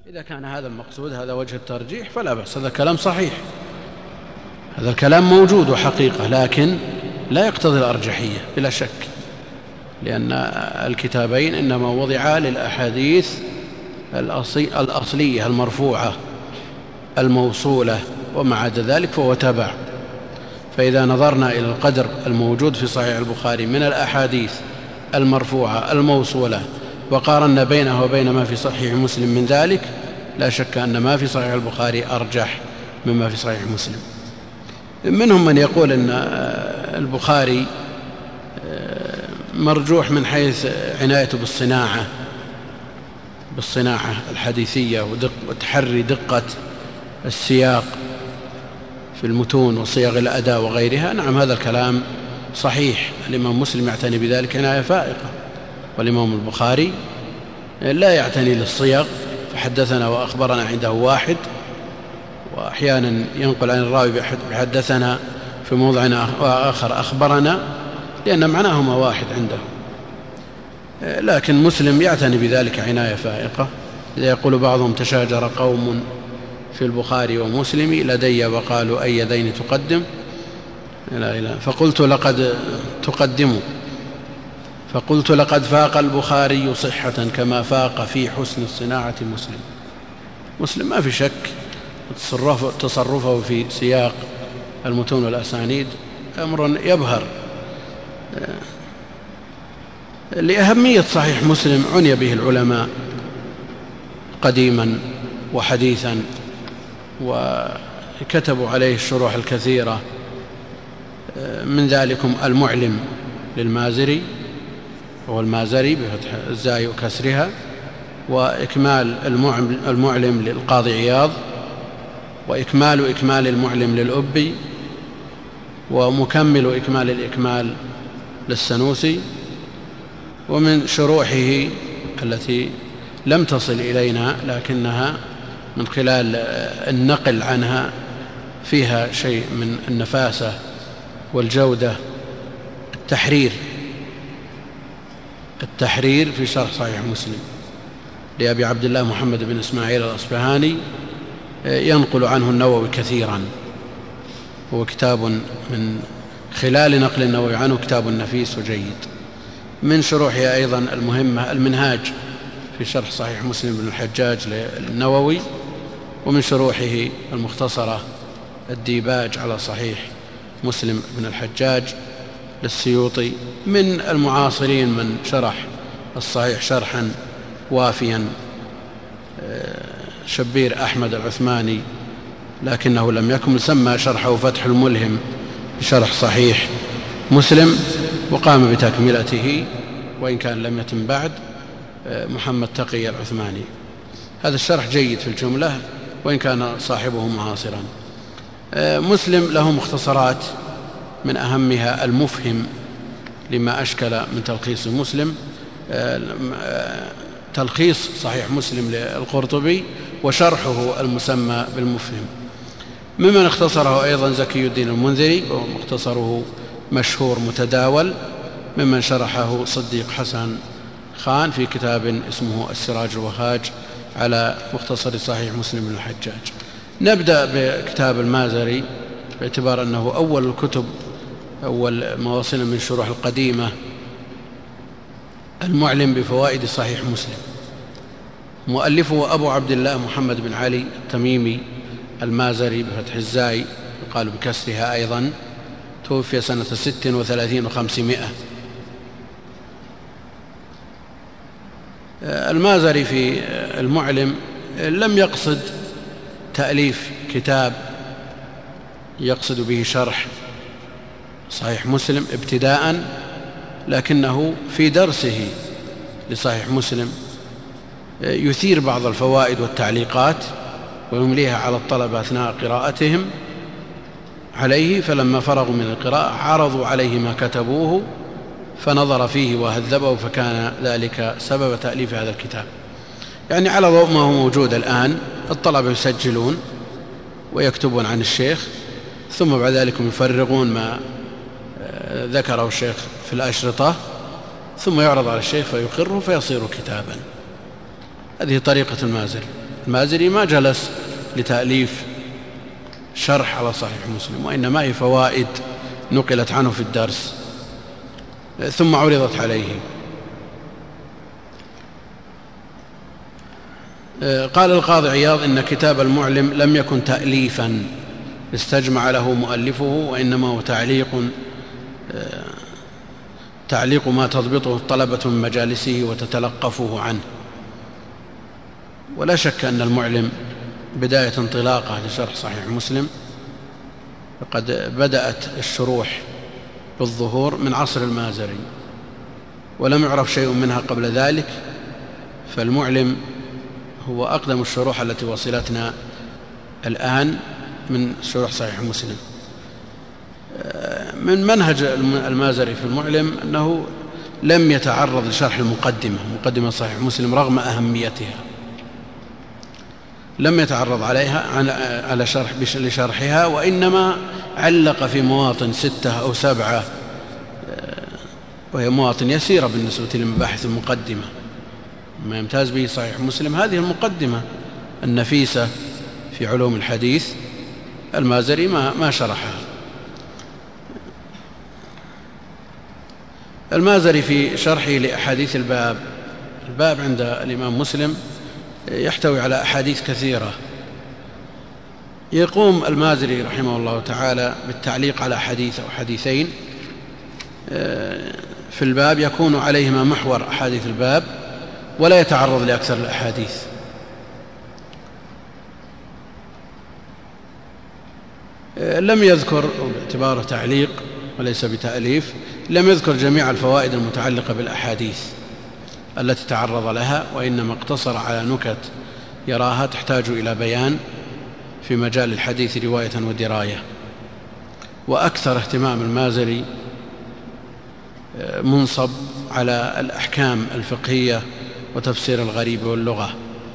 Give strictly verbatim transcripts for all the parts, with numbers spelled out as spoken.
إذا كان هذا المقصود هذا وجه الترجيح فلا بأس، هذا كلام صحيح، هذا الكلام موجود وحقيقة، لكن لا يقتضي الأرجحية بلا شك، لأن الكتابين إنما وضعا للأحاديث الأصلية المرفوعة الموصولة، وما عدا ذلك فهو تبع. فإذا نظرنا إلى القدر الموجود في صحيح البخاري من الأحاديث المرفوعة الموصولة وقارنا بينه وبين ما في صحيح مسلم من ذلك، لا شك أن ما في صحيح البخاري أرجح مما في صحيح مسلم. منهم من يقول أن البخاري مرجوح من حيث عنايته بالصناعة بالصناعة الحديثية وتحري دقة السياق في المتون وصيغ الأداء وغيرها. نعم، هذا الكلام صحيح، الإمام مسلم يعتني بذلك عناية فائقة، والإمام البخاري لا يعتني للصيغ، فحدثنا وأخبرنا عنده واحد، وأحيانا ينقل عن الراوي بحدثنا في موضع آخر أخبرنا، لأن معناهما واحد عنده. لكن مسلم يعتني بذلك عناية فائقة. إذا يقول بعضهم تشاجر قوم في البخاري ومسلم لدي وقالوا أي يدين تقدم، لا إله فقلت لقد تقدموا فقلت لقد فاق البخاري صحة كما فاق في حسن الصناعة مسلم. مسلم ما في شك تصرفه في سياق المتون والأسانيد أمر يبهر. لأهمية صحيح مسلم عني به العلماء قديما وحديثا، وكتبوا عليه الشروح الكثيرة، من ذلكم المعلم للمازري هو المازري بفتح الزاي وكسرها، وإكمال المعلم للقاضي عياض، وإكمال إكمال المعلم للأبي، ومكمل إكمال الإكمال للسنوسي. ومن شروحه التي لم تصل إلينا لكنها من خلال النقل عنها فيها شيء من النفاسة والجودة، التحرير التحرير في شرح صحيح مسلم لأبي عبد الله محمد بن إسماعيل الأصبهاني، ينقل عنه النووي كثيرا، هو كتاب من خلال نقل النووي عنه كتاب نفيس وجيد. من شروحه أيضا المهمة المنهاج في شرح صحيح مسلم بن الحجاج للنووي، ومن شروحه المختصرة الديباج على صحيح مسلم بن الحجاج للسيوطي. من المعاصرين من شرح الصحيح شرحا وافيا شبير أحمد العثماني، لكنه لم يكمل، سمى شرحه فتح الملهم بشرح صحيح مسلم، وقام بتكملته وإن كان لم يتم بعد محمد تقي العثماني. هذا الشرح جيد في الجملة وإن كان صاحبه معاصرا. مسلم له مختصرات، من أهمها المفهم لما أشكل من تلخيص مسلم، تلخيص صحيح مسلم للقرطبي، وشرحه المسمى بالمفهم. ممن اختصره أيضا زكي الدين المنذري، ومختصره مشهور متداول. ممن شرحه صديق حسن خان في كتاب اسمه السراج الوهاج على مختصر صحيح مسلم بن الحجاج. نبدأ بكتاب المازري باعتبار أنه أول الكتب، أول ما وصلنا من شروح القديمة، المعلم بفوائد صحيح مسلم. مؤلفه أبو عبد الله محمد بن علي التميمي المازري بفتح الزاي يقال بكسرها أيضا، توفي سنة ست وثلاثين وخمسمائة. المازري في المعلم لم يقصد تأليف كتاب يقصد به شرح صحيح مسلم ابتداء، لكنه في درسه لصحيح مسلم يثير بعض الفوائد والتعليقات ويمليها على الطلبة أثناء قراءتهم عليه. فلما فرغوا من القراءة عرضوا عليه ما كتبوه فنظر فيه وهذبه، فكان ذلك سبب تأليف هذا الكتاب. يعني على ضوء ما هو موجود الآن، الطلبة يسجلون ويكتبون عن الشيخ، ثم بعد ذلك يفرغون ما ذكره الشيخ في الأشرطة، ثم يعرض على الشيخ فيقره فيصير كتابا. هذه طريقة المازري. المازري ما جلس لتأليف شرح على صحيح مسلم، وإنما هي فوائد نقلت عنه في الدرس ثم عرضت عليه. قال القاضي عياض إن كتاب المعلم لم يكن تأليفا استجمع له مؤلفه، وإنما هو تعليق تعليق ما تضبطه الطلبة من مجالسه وتتلقفه عنه. ولا شك أن المعلم بداية انطلاقه لشرح صحيح مسلم فقد بدأت الشروح بالظهور من عصر المازري، ولم يعرف شيء منها قبل ذلك، فالمعلم هو أقدم الشروح التي وصلتنا الآن من شروح صحيح مسلم. من منهج المازري في المعلم أنه لم يتعرض لشرح المقدمة مقدمة صحيح مسلم رغم أهميتها، لم يتعرض عليها على شرح لشرحها، وإنما علق في مواطن ستة أو سبعة، وهي مواطن يسيرة بالنسبة لمباحث المقدمة. ما يمتاز به صحيح مسلم هذه المقدمة النفيسة في علوم الحديث، المازري ما, ما شرحها. المازري في شرحه لأحاديث الباب، الباب عند الإمام مسلم يحتوي على أحاديث كثيرة، يقوم المازري رحمه الله تعالى بالتعليق على حديث أو حديثين في الباب يكون عليهما محور أحاديث الباب، ولا يتعرض لأكثر الأحاديث. لم يذكر باعتباره تعليق وليس بتأليف، لم يذكر جميع الفوائد المتعلقة بالأحاديث التي تعرض لها، وإنما اقتصر على نكت يراها تحتاج إلى بيان في مجال الحديث رواية ودراية. وأكثر اهتمام المازري منصب على الأحكام الفقهية وتفسير الغريب واللغة.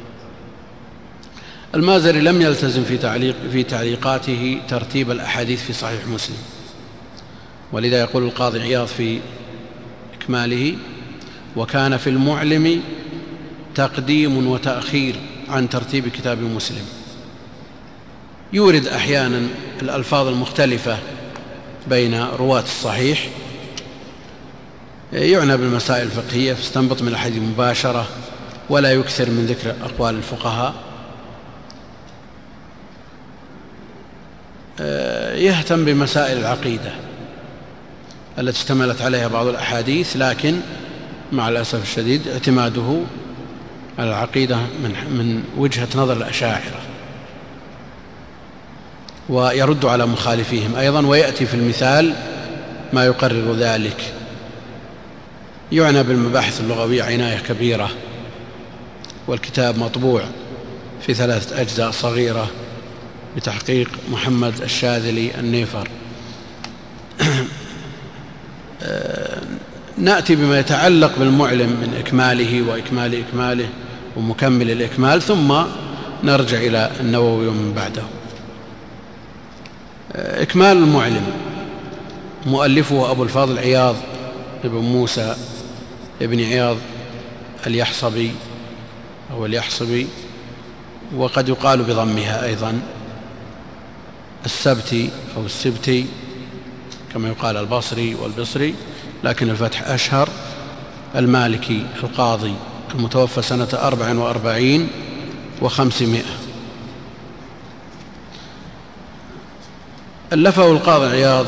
المازري لم يلتزم في تعليق في تعليقاته ترتيب الأحاديث في صحيح مسلم، ولذا يقول القاضي عياض في إكماله: وكان في المعلم تقديم وتأخير عن ترتيب كتاب مسلم. يورد أحيانا الألفاظ المختلفة بين رواة الصحيح، يعنى بالمسائل الفقهية فاستنبط من الحديث مباشرة، ولا يكثر من ذكر أقوال الفقهاء. يهتم بمسائل العقيدة التي اشتملت عليها بعض الأحاديث، لكن مع الأسف الشديد اعتماده على العقيدة من, من وجهة نظر الأشاعرة، ويرد على مخالفيهم أيضا، ويأتي في المثال ما يقرر ذلك. يعنى بالمباحث اللغوية عناية كبيرة، والكتاب مطبوع في ثلاثة أجزاء صغيرة بتحقيق محمد الشاذلي النيفر. نأتي بما يتعلق بالمعلم من إكماله وإكمال إكماله ومكمل الإكمال، ثم نرجع إلى النووي ومن بعده. إكمال المعلم مؤلفه أبو الفاضل عياض ابن موسى ابن عياض اليحصبي أو اليحصبي، وقد يقال بضمها أيضا السبتي أو السبتي كما يقال البصري والبصري، لكن الفتح أشهر. المالكي القاضي المتوفى سنة أربع وأربعين وخمسمائة. ألفه القاضي عياض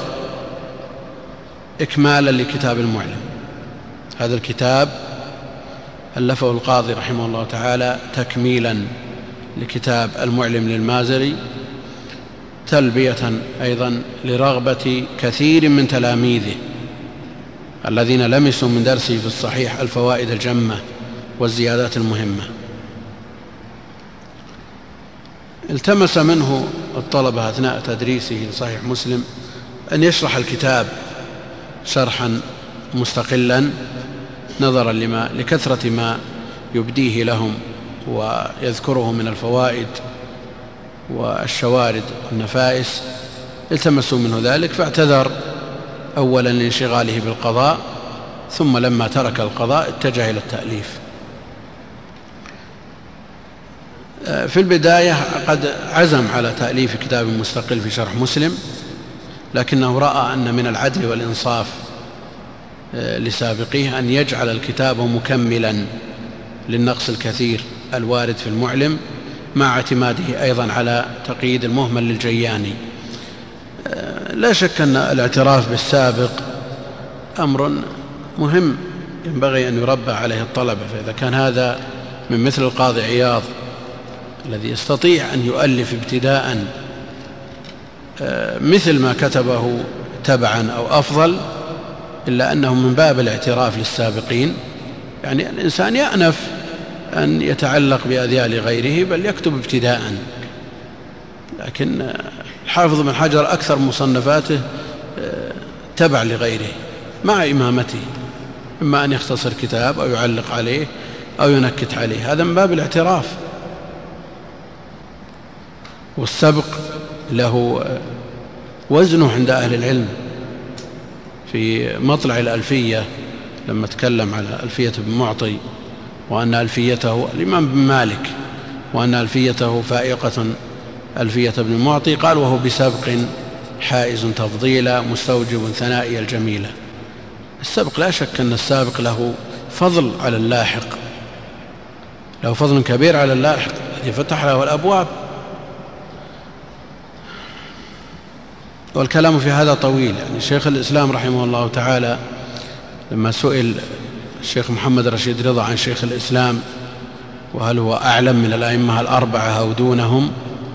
إكمالا لكتاب المعلم. هذا الكتاب ألفه القاضي رحمه الله تعالى تكميلا لكتاب المعلم للمازري، تلبية أيضا لرغبة كثير من تلاميذه الذين لمسوا من درسه في الصحيح الفوائد الجمة والزيادات المهمة. التمس منه الطلبة أثناء تدريسه لصحيح مسلم أن يشرح الكتاب شرحا مستقلا، نظرا لما لكثرة ما يبديه لهم ويذكره من الفوائد والشوارد والنفائس. التمسوا منه ذلك، فاعتذر أولا لانشغاله بالقضاء، ثم لما ترك القضاء اتجه إلى التأليف. في البداية قد عزم على تأليف كتاب مستقل في شرح مسلم، لكنه رأى أن من العدل والإنصاف لسابقيه أن يجعل الكتاب مكملا للنقص الكثير الوارد في المعلم، مع اعتماده أيضا على تقييد المهمل للجياني. لا شك أن الاعتراف بالسابق أمر مهم ينبغي أن يربى عليه الطلبة، فإذا كان هذا من مثل القاضي عياض الذي يستطيع أن يؤلف ابتداء مثل ما كتبه تبعا أو أفضل، إلا أنه من باب الاعتراف للسابقين، يعني الإنسان يأنف أن يتعلق بأذيال غيره بل يكتب ابتداء. لكن الحافظ بن حجر أكثر مصنفاته تبع لغيره مع إمامته، إما أن يختصر كتاب أو يعلق عليه أو ينكت عليه، هذا من باب الاعتراف. والسبق له وزنه عند أهل العلم. في مطلع الألفية لما تكلم على ألفية بن معطي وأن ألفيته الإمام بن مالك وأن ألفيته فائقة ألفية بن معطي، قال وهو بسبق حائز تفضيلا مستوجب ثنائي الجميلة. السبق لا شك أن السابق له فضل على اللاحق، له فضل كبير على اللاحق الذي فتح له الأبواب. والكلام في هذا طويل، يعني شيخ الإسلام رحمه الله تعالى لما سئل الشيخ محمد رشيد رضا عن شيخ الإسلام وهل هو أعلم من الأئمة الأربعة أو دونهم،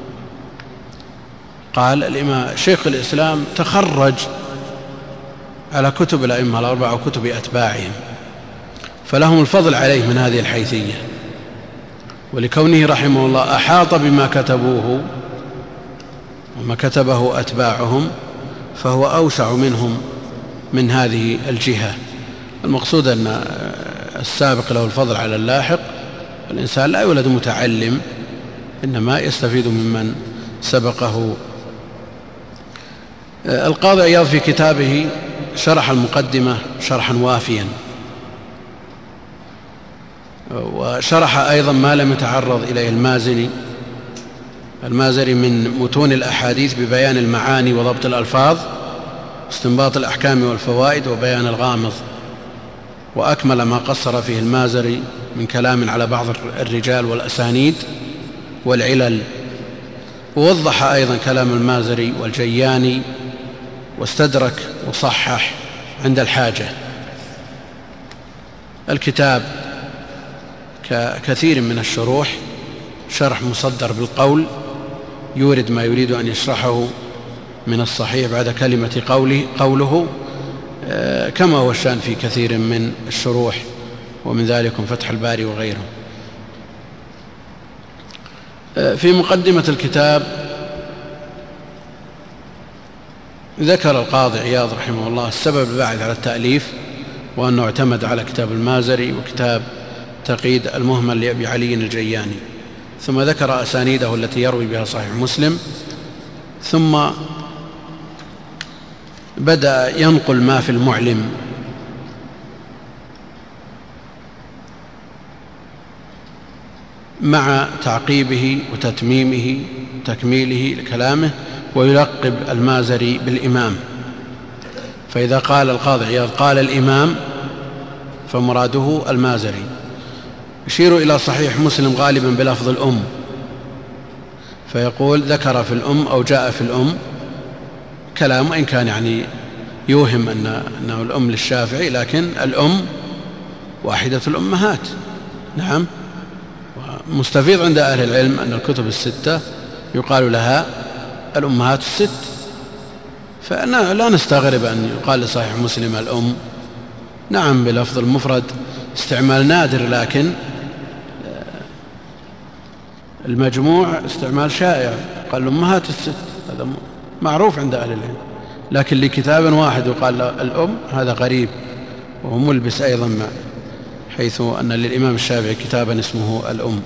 قال الإمام شيخ الإسلام تخرج على كتب الأئمة الأربعة وكتب أتباعهم، فلهم الفضل عليه من هذه الحيثية، ولكونه رحمه الله أحاط بما كتبوه وما كتبه أتباعهم فهو أوسع منهم من هذه الجهة. المقصود أن السابق له الفضل على اللاحق، الإنسان لا يولد متعلم، إنما يستفيد ممن سبقه. القاضي عياض في كتابه شرح المقدمة شرحا وافيا، وشرح أيضا ما لم يتعرض إليه المازري المازري من متون الأحاديث ببيان المعاني وضبط الألفاظ، استنباط الأحكام والفوائد وبيان الغامض، وأكمل ما قصر فيه المازري من كلام على بعض الرجال والأسانيد والعلل، ووضح أيضا كلام المازري والجياني، واستدرك وصحح عند الحاجة. الكتاب ككثير من الشروح شرح مصدر بالقول، يورد ما يريد أن يشرحه من الصحيح بعد كلمة قوله, قوله كما هو الشأن في كثير من الشروح، ومن ذلك فتح الباري وغيره. في مقدمة الكتاب ذكر القاضي عياض رحمه الله السبب الباعث على التأليف، وأنه اعتمد على كتاب المازري وكتاب تقييد المهمل لأبي علي الجياني، ثم ذكر أسانيده التي يروي بها صحيح مسلم، ثم بدأ ينقل ما في المعلم مع تعقيبه وتتميمه وتكميله لكلامه، ويلقب المازري بالإمام. فإذا قال القاضي عياض قال الإمام فمراده المازري. يشير إلى صحيح مسلم غالبا بلفظ الأم، فيقول ذكر في الأم أو جاء في الأم، كلام وإن كان يعني يوهم أن أنه الأم للشافعي، لكن الأم واحدة الأمهات. نعم، مستفيض عند أهل العلم أن الكتب الستة يقال لها الأمهات الست، فلا نستغرب أن يقال لصحيح مسلم الأم. نعم بلفظ المفرد استعمال نادر، لكن المجموع استعمال شائع، قال الأمهات الست، هذا معروف عند أهل العلم، لكن لكتاب واحد يقال الأم هذا غريب، وهو ملبس أيضا مع حيث أن للإمام الشافعي كتابا اسمه الأم.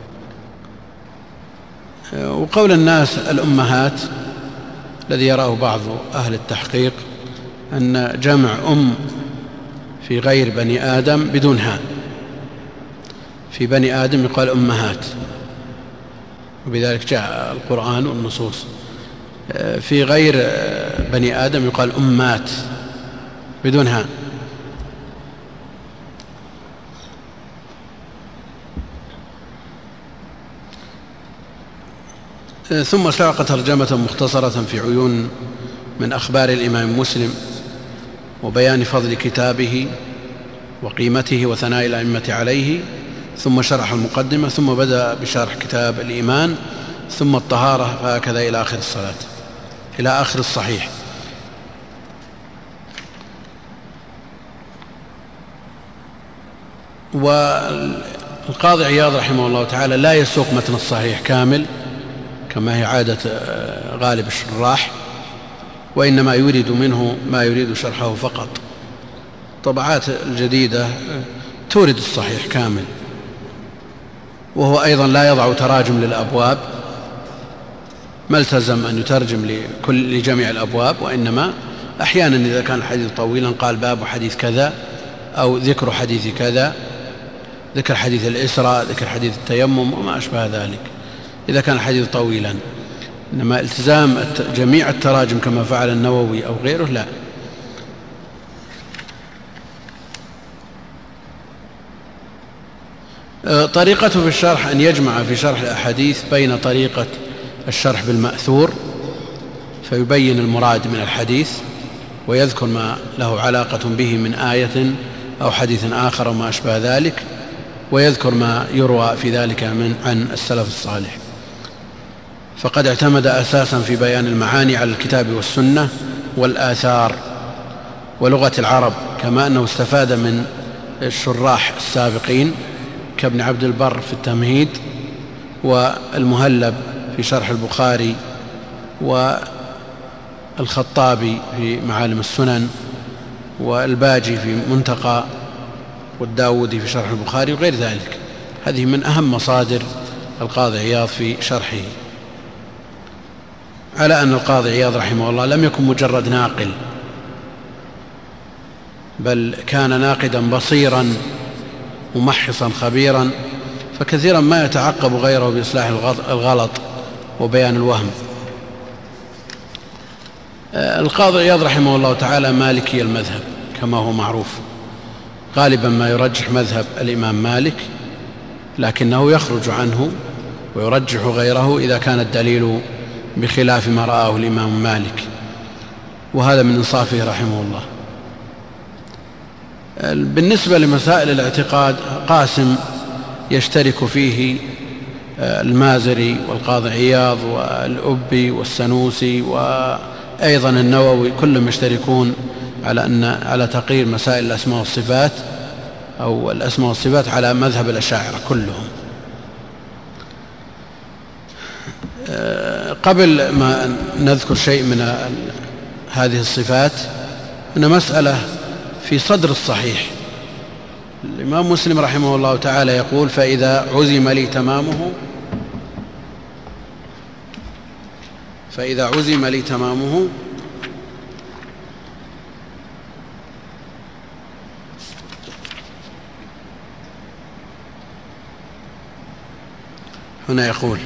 وقول الناس الأمهات الذي يراه بعض أهل التحقيق أن جمع أم في غير بني آدم بدون هاء، في بني آدم يقال أمهات، وبذلك جاء القرآن والنصوص. في غير بني آدم يقال أمات بدون هاء. ثم ساق ترجمة مختصرة في عيون من أخبار الإمام مسلم وبيان فضل كتابه وقيمته وثناء الأئمة عليه، ثم شرح المقدمة، ثم بدأ بشرح كتاب الإيمان، ثم الطهارة، فهكذا إلى آخر الصلاة، إلى آخر الصحيح. والقاضي عياض رحمه الله تعالى لا يسوق متن الصحيح كامل كما هي عادة غالب الشراح، وإنما يريد منه ما يريد شرحه فقط. الطبعات الجديدة تورد الصحيح كامل، وهو أيضا لا يضع تراجم للأبواب، ما التزم أن يترجم لكل لجميع الأبواب، وإنما أحيانا إذا كان الحديث طويلا قال باب حديث كذا، أو ذكر حديث كذا، ذكر حديث الإسراء، ذكر حديث التيمم وما أشبه ذلك إذا كان الحديث طويلا. إنما التزام جميع التراجم كما فعل النووي أو غيره لا. طريقته في الشرح أن يجمع في شرح الأحاديث بين طريقة الشرح بالمأثور فيبين المراد من الحديث ويذكر ما له علاقة به من آية أو حديث آخر وما أشبه ذلك، ويذكر ما يروى في ذلك من عن السلف الصالح. فقد اعتمد أساسا في بيان المعاني على الكتاب والسنة والآثار ولغة العرب، كما أنه استفاد من الشراح السابقين كابن عبد البر في التمهيد، والمهلب في شرح البخاري، والخطابي في معالم السنن، والباجي في منتقى، والداودي في شرح البخاري وغير ذلك. هذه من أهم مصادر القاضي عياض في شرحه، على أن القاضي عياض رحمه الله لم يكن مجرد ناقل، بل كان ناقدا بصيرا ممحصا خبيرا، فكثيرا ما يتعقب غيره بإصلاح الغلط وبيان الوهم. القاضي عياض رحمه الله تعالى مالكي المذهب كما هو معروف، غالبا ما يرجح مذهب الإمام مالك، لكنه يخرج عنه ويرجح غيره إذا كان الدليل بخلاف ما رآه الإمام مالك، وهذا من إنصافه رحمه الله. بالنسبة لمسائل الاعتقاد قاسم يشترك فيه المازري والقاضي عياض والأبي والسنوسي وأيضا النووي، كلهم يشتركون على أن على تقرير مسائل الأسماء والصفات أو الأسماء والصفات على مذهب الأشاعرة كلهم. قبل ما نذكر شيء من هذه الصفات، هنا مسألة في صدر الصحيح. الإمام مسلم رحمه الله تعالى يقول: فإذا عزم لي تمامه فإذا عزم لي تمامه هنا يقول: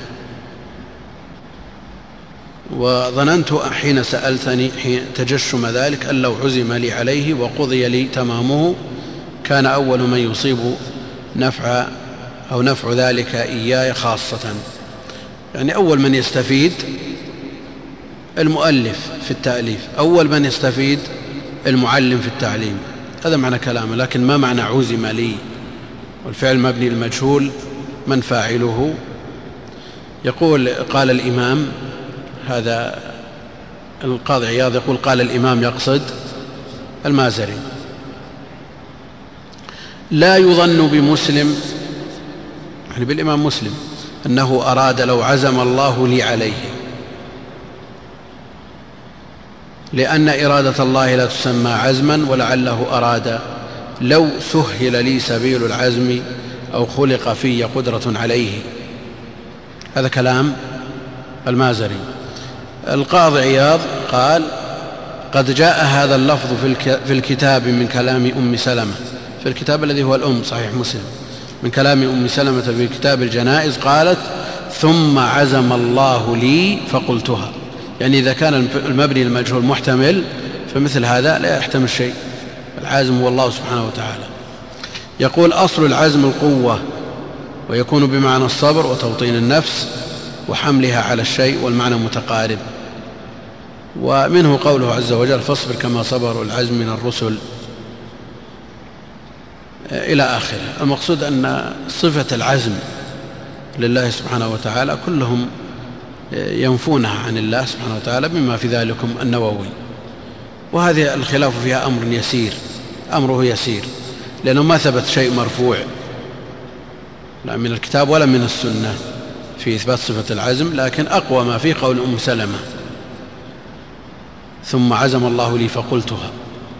وظننت حين سألتني حين تجشم ذلك أن لو عزم لي عليه وقضي لي تمامه كان أول من يصيب نفع أو نفع ذلك إياي خاصة، يعني أول من يستفيد المؤلف في التأليف، أول من يستفيد المعلم في التعليم، هذا معنى كلامه. لكن ما معنى عزم لي؟ والفعل مبني المجهول، من فاعله؟ يقول قال الإمام، هذا القاضي عياض يقول قال الإمام يقصد المازري: لا يظن بمسلم، يعني بالإمام مسلم، أنه أراد لو عزم الله لي عليه، لأن إرادة الله لا تسمى عزما، ولعله أراد لو سهل لي سبيل العزم أو خلق في قدرة عليه. هذا كلام المازري. القاضي عياض قال: قد جاء هذا اللفظ في الكتاب من كلام أم سلمة، في الكتاب الذي هو الأم صحيح مسلم، من كلام أم سلمة في كتاب الجنائز، قالت: ثم عزم الله لي فقلتها، يعني إذا كان المبني للمجهول محتمل فمثل هذا لا يحتمل شيء، العازم هو الله سبحانه وتعالى. يقول أصل العزم القوة، ويكون بمعنى الصبر وتوطين النفس وحملها على الشيء، والمعنى متقارب. ومنه قوله عز وجل فاصبر كما صبر العزم من الرسل إلى آخره. المقصود أن صفة العزم لله سبحانه وتعالى كلهم ينفونها عن الله سبحانه وتعالى، بما في ذلكم النووي. وهذه الخلاف فيها أمر يسير، أمره يسير، لأنه ما ثبت شيء مرفوع لا من الكتاب ولا من السنة في إثبات صفة العزم، لكن أقوى ما فيه قول أم سلمة ثم عزم الله لي فقلتها.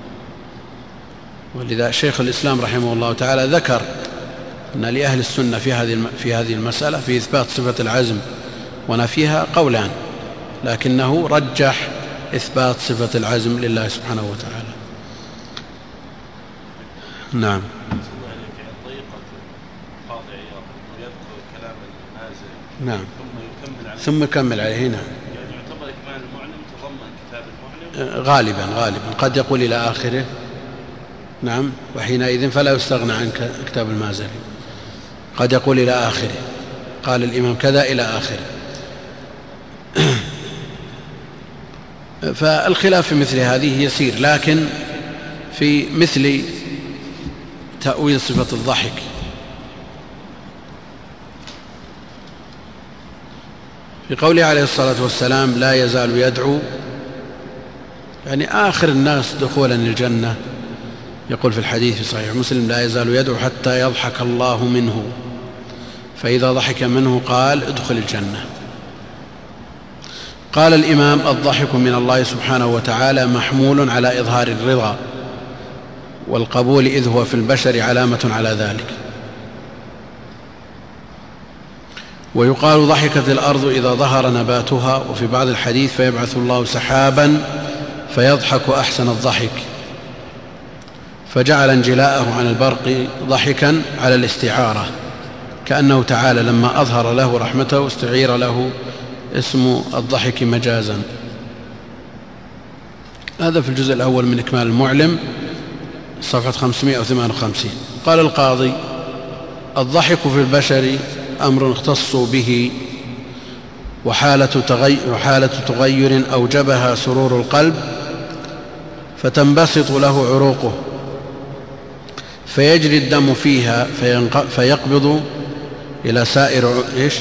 ولذا شيخ الإسلام رحمه الله تعالى ذكر أن لأهل السنة في هذه في هذه المسألة في إثبات صفة العزم ونفيها قولان، لكنه رجح إثبات صفة العزم لله سبحانه وتعالى. نعم. نعم. ثم يكمل عليه. نعم. يعني يعتبر إكمال المعلم تضمن كتاب المعلم غالبا غالبا قد يقول إلى آخره. نعم. وحينئذ فلا يستغنى عن كتاب المازري، قد يقول إلى آخره، قال الإمام كذا إلى آخره. فالخلاف في مثل هذه يسير، لكن في مثل تأويل صفة الضحك في قوله عليه الصلاة والسلام لا يزال يدعو، يعني آخر الناس دخولا الجنة، يقول في الحديث في صحيح مسلم لا يزال يدعو حتى يضحك الله منه، فإذا ضحك منه قال ادخل الجنة. قال الإمام الضحك من الله سبحانه وتعالى محمول على إظهار الرضا والقبول، إذ هو في البشر علامة على ذلك. ويقال ضحكت الأرض إذا ظهر نباتها، وفي بعض الحديث فيبعث الله سحابا فيضحك أحسن الضحك، فجعل انجلاءه عن البرق ضحكا على الاستعارة، كأنه تعالى لما أظهر له رحمته استعير له اسم الضحك مجازا. هذا في الجزء الأول من إكمال المعلم صفحة خمسمائة وثمانية وخمسين. قال القاضي الضحك في البشر أمر اختصوا به، وحالة تغير, وحالة تغير أوجبها سرور القلب فتنبسط له عروقه فيجري الدم فيها فيقبض إلى سائر إيش؟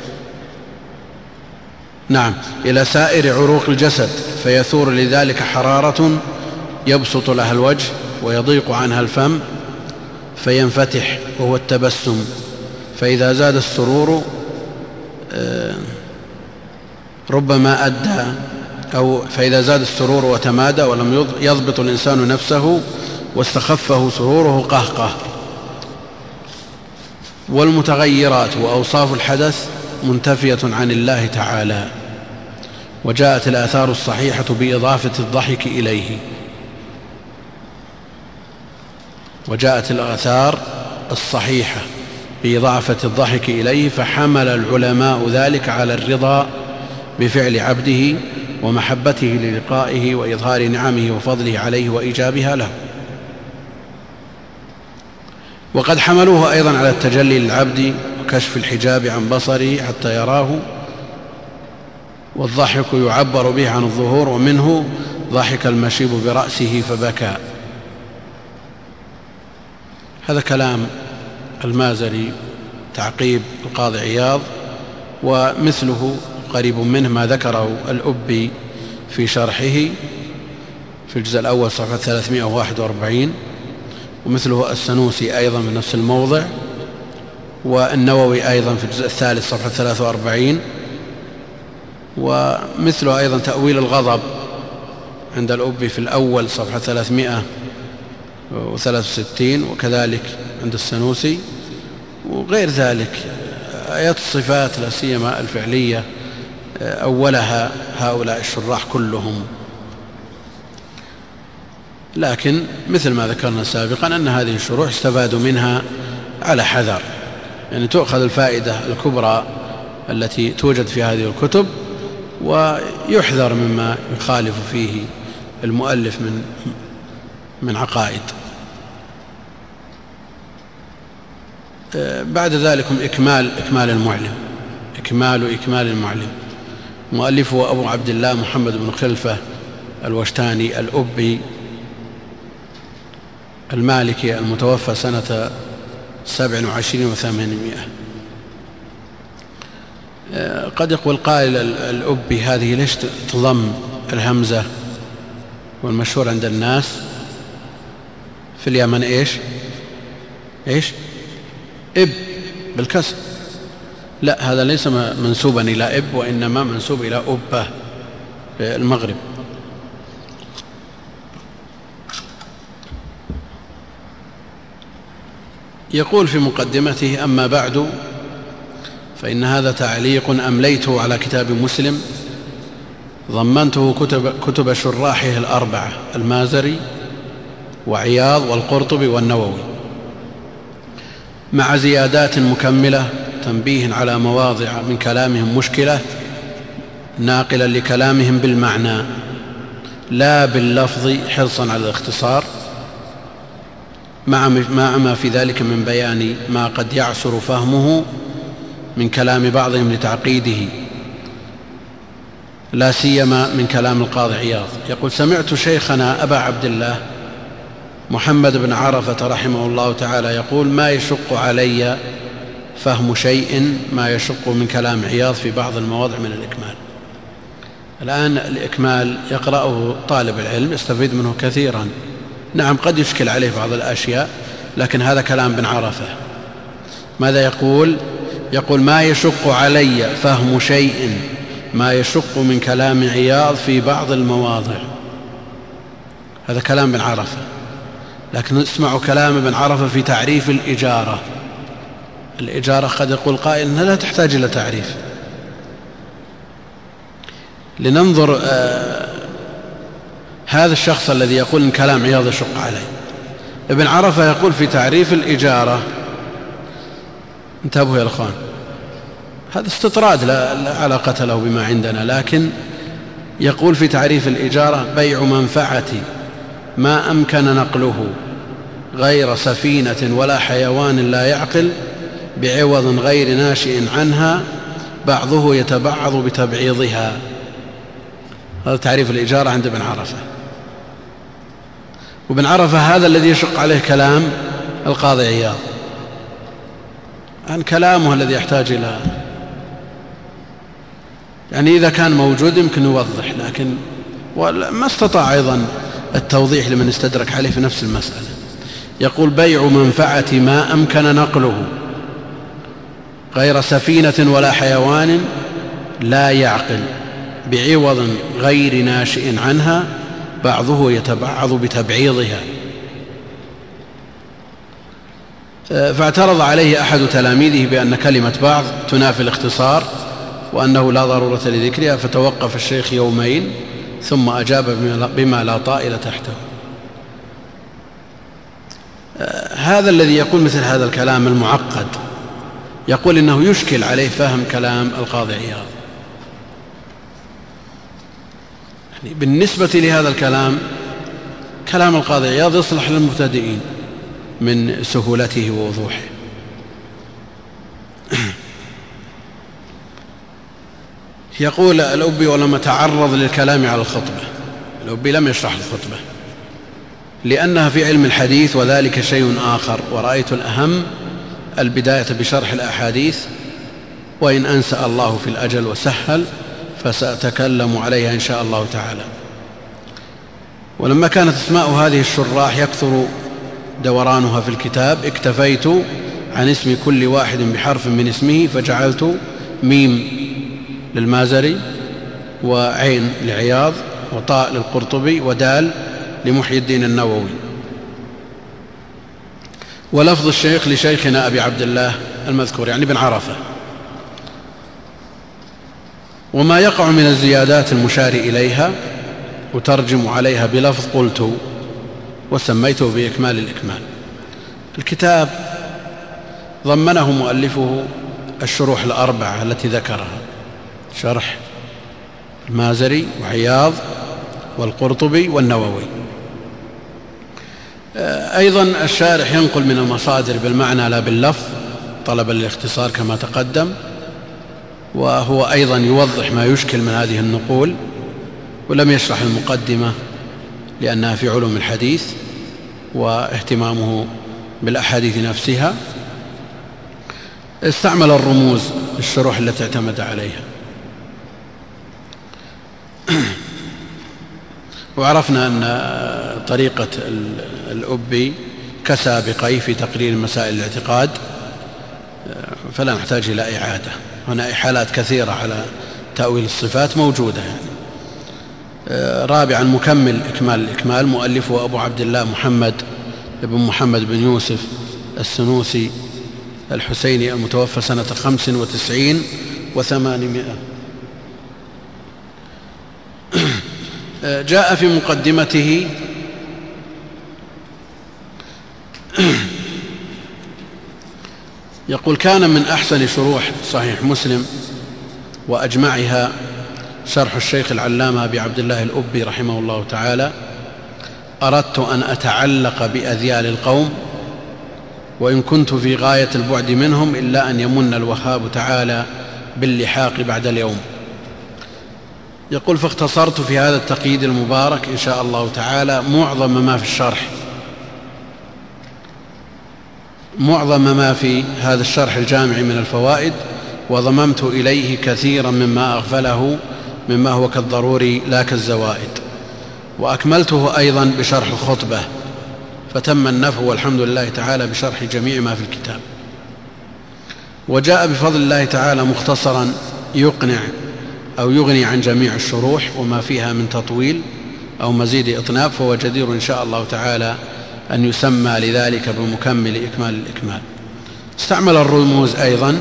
نعم إلى سائر عروق الجسد، فيثور لذلك حرارة يبسط لها الوجه ويضيق عنها الفم فينفتح وهو التبسم، فإذا زاد السرور ربما أدى أو فإذا زاد السرور وتمادى ولم يضبط الإنسان نفسه واستخفه سروره قهقه. والمتغيرات وأوصاف الحدث منتفية عن الله تعالى، وجاءت الآثار الصحيحة بإضافة الضحك إليه وجاءت الآثار الصحيحة بإضافة الضحك إليه فحمل العلماء ذلك على الرضا بفعل عبده ومحبته للقائه وإظهار نعمه وفضله عليه وإيجابها له. وقد حملوه أيضا على التجلي للعبد وكشف الحجاب عن بصره حتى يراه، والضحك يعبر به عن الظهور، ومنه ضحك المشيب برأسه فبكى. هذا كلام المازري تعقيب القاضي عياض، ومثله قريب منه ما ذكره الأبي في شرحه في الجزء الأول صفحة ثلاثمائة وواحد وأربعين، ومثله السنوسي أيضا في نفس الموضع، والنووي أيضا في الجزء الثالث صفحة ثلاثة وأربعين، ومثله أيضا تأويل الغضب عند الأبي في الأول صفحة ثلاثمائة وثلاثة وستين، وكذلك عند السنوسي، وغير ذلك آيات الصفات لا سيما الفعلية أولها هؤلاء الشراح كلهم. لكن مثل ما ذكرنا سابقا أن هذه الشروح استفادوا منها على حذر، يعني تؤخذ الفائدة الكبرى التي توجد في هذه الكتب، ويحذر مما يخالف فيه المؤلف من من عقائد. بعد ذلك إكمال إكمال المعلم إكمال إكمال المعلم مؤلفه أبو عبد الله محمد بن خلفة الوشتاني الأبي المالكي المتوفى سنة سبع وعشرين وثمانمائة. قد يقول قائل الأبي هذه ليش تضم الهمزة؟ والمشهور عند الناس في اليمن إيش إيش إب بالكسر. لا، هذا ليس منسوبا إلى إب، وإنما منسوب إلى أبة في المغرب. يقول في مقدمته: أما بعد، فإن هذا تعليق أمليته على كتاب مسلم ضمنته كتب, كتب شراحه الأربعة المازري وعياض والقرطبي والنووي، مع زيادات مكملة تنبيه على مواضع من كلامهم مشكلة، ناقلا لكلامهم بالمعنى لا باللفظ حرصا على الاختصار، مع ما في ذلك من بيان ما قد يعسر فهمه من كلام بعضهم لتعقيده، لا سيما من كلام القاضي عياض. يقول: سمعت شيخنا أبا عبد الله محمد بن عرفة رحمه الله تعالى يقول: ما يشق علي فهم شيء ما يشق من كلام عياض في بعض المواضع من الإكمال. الآن الإكمال يقرأه طالب العلم يستفيد منه كثيرا. نعم، قد يشكل عليه بعض الأشياء، لكن هذا كلام بن عرفة. ماذا يقول؟ يقول: ما يشق علي فهم شيء ما يشق من كلام عياض في بعض المواضع. هذا كلام بن عرفة، لكن اسمعوا كلام ابن عرفة في تعريف الإجارة. الإجارة قد يقول قائل أنها لا تحتاج إلى تعريف. لننظر آه هذا الشخص الذي يقول إن كلام عياض يشق عليه. ابن عرفة يقول في تعريف الإجارة، انتبهوا يا الأخوان، هذا استطراد لا علاقة له بما عندنا، لكن يقول في تعريف الإجارة: بيع منفعة ما أمكن نقله غير سفينة ولا حيوان لا يعقل بعوض غير ناشئ عنها بعضه يتبعض بتبعيضها. هذا تعريف الإجارة عند ابن عرفة. وابن عرفة هذا الذي يشق عليه كلام القاضي عياض، عن كلامه الذي يحتاج إلى، يعني إذا كان موجود يمكن يوضح، لكن ما استطاع أيضا التوضيح لمن استدرك عليه في نفس المسألة. يقول: بيع منفعة ما أمكن نقله غير سفينة ولا حيوان لا يعقل بعوض غير ناشئ عنها بعضه يتبعض بتبعيضها. فاعترض عليه أحد تلاميذه بأن كلمة بعض تنافي الاختصار وأنه لا ضرورة لذكرها، فتوقف الشيخ يومين ثم أجاب بما لا طائل تحته. هذا الذي يقول مثل هذا الكلام المعقد يقول إنه يشكل عليه فهم كلام القاضي عياض. يعني بالنسبة لهذا الكلام، كلام القاضي عياض يصلح للمبتدئين من سهولته ووضوحه. يقول الأبي: ولما تعرض للكلام على الخطبة، الأبي لم يشرح الخطبة لأنها في علم الحديث وذلك شيء آخر، ورأيت الأهم البداية بشرح الأحاديث، وإن أنسأ الله في الأجل وسهل فسأتكلم عليها إن شاء الله تعالى. ولما كانت اسماء هذه الشراح يكثر دورانها في الكتاب، اكتفيت عن اسم كل واحد بحرف من اسمه، فجعلت ميم للمازري وعين لعياض وطاء للقرطبي ودال لمحي الدين النووي، ولفظ الشيخ لشيخنا أبي عبد الله المذكور يعني بن عرفة. وما يقع من الزيادات المشار إليها وترجم عليها بلفظ قلت، وسميته بإكمال الإكمال. الكتاب ضمنه مؤلفه الشروح الأربعة التي ذكرها: شرح المازري وعياض والقرطبي والنووي. أيضا الشارح ينقل من المصادر بالمعنى لا باللفظ طلبا للاختصار كما تقدم، وهو أيضا يوضح ما يشكل من هذه النقول، ولم يشرح المقدمة لأنها في علوم الحديث واهتمامه بالأحاديث نفسها. استعمل الرموز الشروح التي اعتمد عليها. وعرفنا أن طريقة الأبي كسابقي في تقرير مسائل الاعتقاد، فلا نحتاج إلى إعادة. هنا حالات كثيرة على تأويل الصفات موجودة يعني. رابعا مكمل إكمال الإكمال، مؤلفه أبو عبد الله محمد بن محمد بن يوسف السنوسي الحسيني المتوفى سنة خمس وتسعين وثمانمائة. جاء في مقدمته يقول: كان من أحسن شروح صحيح مسلم وأجمعها شرح الشيخ العلامة أبي عبد الله الأبي رحمه الله تعالى. أردت أن أتعلق بأذيال القوم وإن كنت في غاية البعد منهم، إلا أن يمن الوهاب تعالى باللحاق بعد اليوم. يقول: فاختصرت في هذا التقييد المبارك إن شاء الله تعالى معظم ما في الشرح معظم ما في هذا الشرح الجامع من الفوائد، وضممت إليه كثيرا مما أغفله مما هو كالضروري لا كالزوائد، وأكملته أيضا بشرح الخطبة، فتم النفع والحمد لله تعالى بشرح جميع ما في الكتاب. وجاء بفضل الله تعالى مختصرا يقنع أو يغني عن جميع الشروح وما فيها من تطويل أو مزيد إطناب، فهو جدير إن شاء الله تعالى أن يسمى لذلك بمكمل إكمال الإكمال. استعمل الرموز أيضا،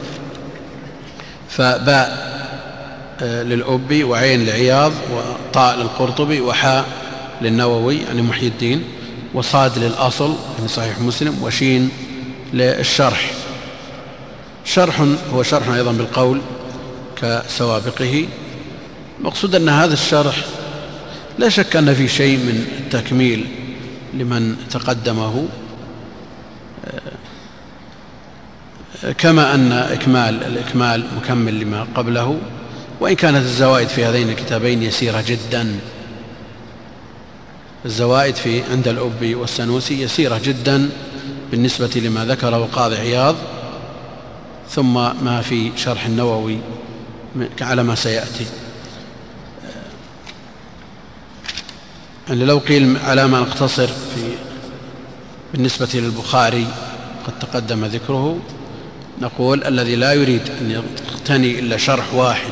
فباء للأبي وعين لعياض وطاء للقرطبي وحاء للنووي يعني محي الدين، وصاد للأصل يعني صحيح مسلم، وشين للشرح. شرح هو شرح أيضا بالقول كسوابقه. مقصود أن هذا الشرح لا شك أن فيه شيء من التكميل لمن تقدمه، كما أن إكمال الإكمال مكمل لما قبله، وإن كانت الزوائد في هذين الكتابين يسيرة جدا. الزوائد في عند الأبي والسنوسي يسيرة جدا بالنسبة لما ذكره القاضي عياض، ثم ما في شرح النووي على ما سيأتي. يعني لو قيل على ما نقتصر في بالنسبة للبخاري قد تقدم ذكره، نقول: الذي لا يريد أن يقتني إلا شرح واحد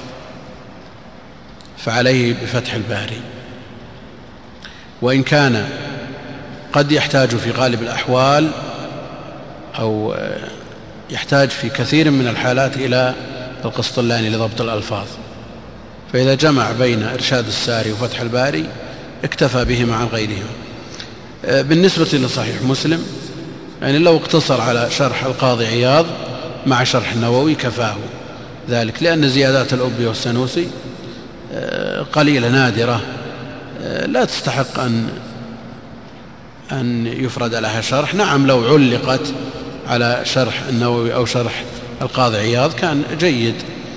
فعليه بفتح الباري، وإن كان قد يحتاج في غالب الأحوال أو يحتاج في كثير من الحالات إلى القسطلاني لضبط الألفاظ، فإذا جمع بين إرشاد الساري وفتح الباري اكتفى بهما عن غيرهما. بالنسبة لصحيح مسلم يعني لو اقتصر على شرح القاضي عياض مع شرح النووي كفاه ذلك، لأن زيادات الأبي والسنوسي قليلة نادرة لا تستحق أن أن يفرد لها شرح. نعم لو علقت على شرح النووي أو شرح القاضي عياض كان جيد.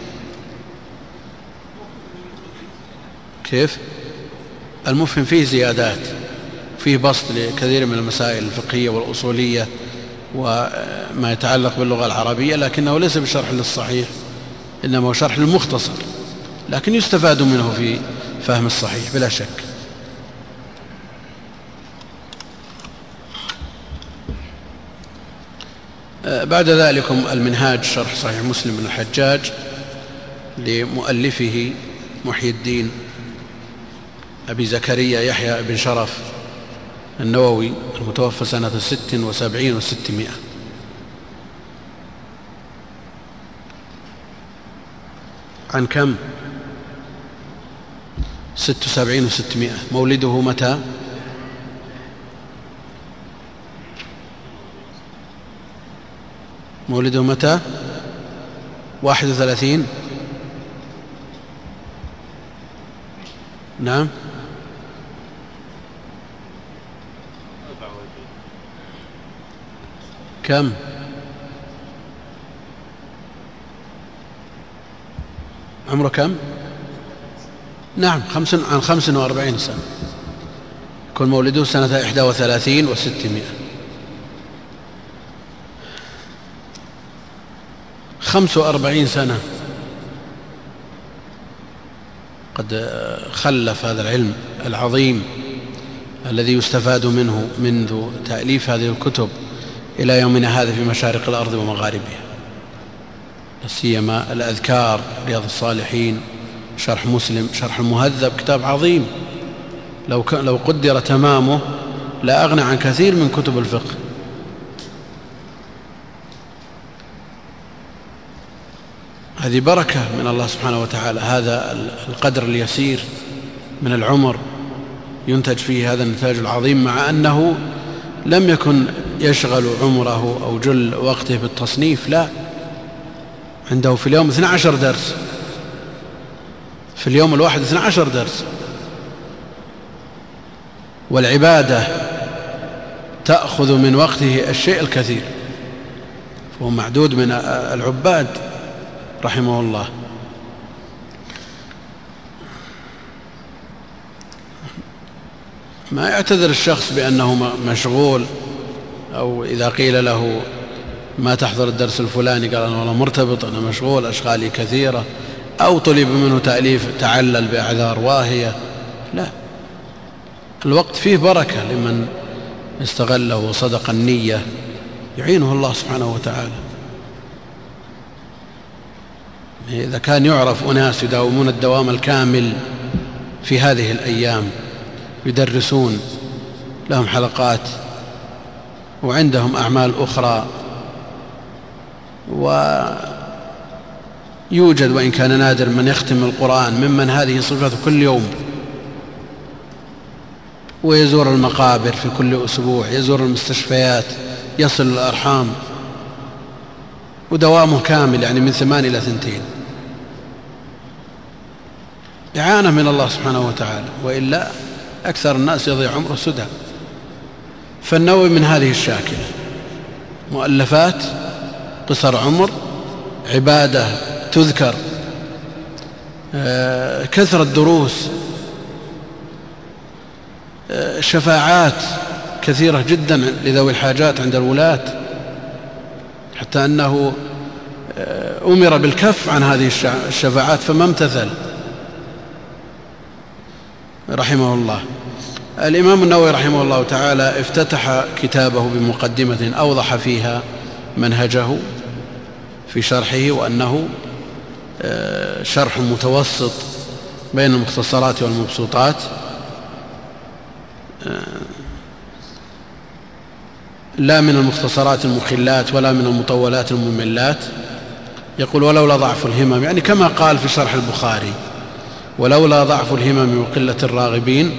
كيف؟ المفهم فيه زيادات، فيه بسط لكثير من المسائل الفقهية والأصولية وما يتعلق باللغة العربية، لكنه ليس بشرح للصحيح، إنما هو شرح للمختصر، لكن يستفاد منه في فهم الصحيح بلا شك. بعد ذلك المنهاج شرح صحيح مسلم بن الحجاج لمؤلفه محي الدين أبي زكريا يحيى بن شرف النووي المتوفى سنة ست وسبعين وستمائة. عن كم؟ ست وسبعين وستمائة. مولده متى؟ مولده متى؟ واحد وثلاثين. نعم. كم؟ عمره كم؟ نعم، خمس عن خمس وأربعين سنة، يكون مولده سنة إحدى وثلاثين وستمائة. خمس وأربعين سنة قد خلف هذا العلم العظيم الذي يستفاد منه منذ تأليف هذه الكتب إلى يومنا هذا في مشارق الأرض ومغاربها، لا سيما الأذكار، رياض الصالحين، شرح مسلم، شرح المهذب، كتاب عظيم لو لو قدر تمامه لا أغنى عن كثير من كتب الفقه. هذه بركة من الله سبحانه وتعالى، هذا القدر اليسير من العمر ينتج فيه هذا النتاج العظيم، مع أنه لم يكن يشغل عمره أو جل وقته بالتصنيف، لا، عنده في اليوم اثني عشر درس، في اليوم الواحد اثني عشر درس، والعبادة تأخذ من وقته الشيء الكثير، فهو معدود من العباد رحمه الله. ما يعتذر الشخص بأنه مشغول، أو إذا قيل له ما تحضر الدرس الفلاني قال أنا والله مرتبط، أنا مشغول، أشغالي كثيرة، أو طلب منه تأليف تعلل بأعذار واهية. لا، الوقت فيه بركة لمن استغله وصدق النية، يعينه الله سبحانه وتعالى. إذا كان يعرف أناس يداومون الدوام الكامل في هذه الأيام، يدرسون، لهم حلقات وعندهم أعمال أخرى، ويوجد وإن كان نادر من يختم القرآن ممن هذه صفته كل يوم، ويزور المقابر في كل أسبوع، يزور المستشفيات، يصل الأرحام، ودوامه كامل يعني من ثمان إلى ثنتين، إعانة من الله سبحانه وتعالى، وإلا أكثر الناس يضيع عمره سدى. فالنووي من هذه الشاكلة، مؤلفات، قصر عمر، عبادة تذكر، كثرة دروس، شفاعات كثيرة جدا لذوي الحاجات عند الولاة، حتى أنه أمر بالكف عن هذه الشفاعات فما امتثل رحمه الله. الإمام النووي رحمه الله تعالى افتتح كتابه بمقدمة أوضح فيها منهجه في شرحه، وأنه شرح متوسط بين المختصرات والمبسوطات، لا من المختصرات المخلات ولا من المطولات المملات. يقول ولولا ضعف الهمم، يعني كما قال في شرح البخاري ولولا ضعف الهمم وقلة الراغبين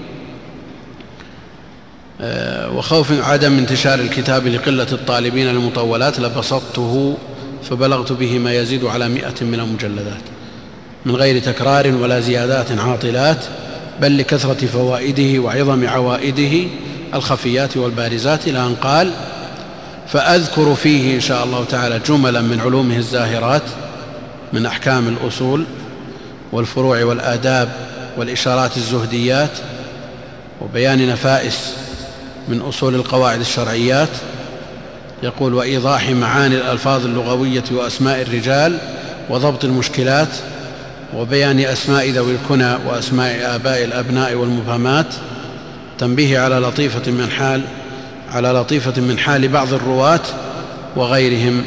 وخوف عدم انتشار الكتاب لقلة الطالبين المطولات لبسطته فبلغت به ما يزيد على مئة من المجلدات من غير تكرار ولا زيادات عاطلات، بل لكثرة فوائده وعظم عوائده الخفيات والبارزات، إلى أن قال فأذكر فيه إن شاء الله تعالى جملا من علومه الزاهرات من أحكام الأصول والفروع والآداب والإشارات الزهديات، وبيان نفائس من أصول القواعد الشرعيات. يقول وإيضاح معاني الألفاظ اللغوية وأسماء الرجال وضبط المشكلات، وبيان أسماء ذوي الكنى وأسماء آباء الأبناء والمبهمات، تنبيه على لطيفة من حال على لطيفة من حال بعض الرواة وغيرهم،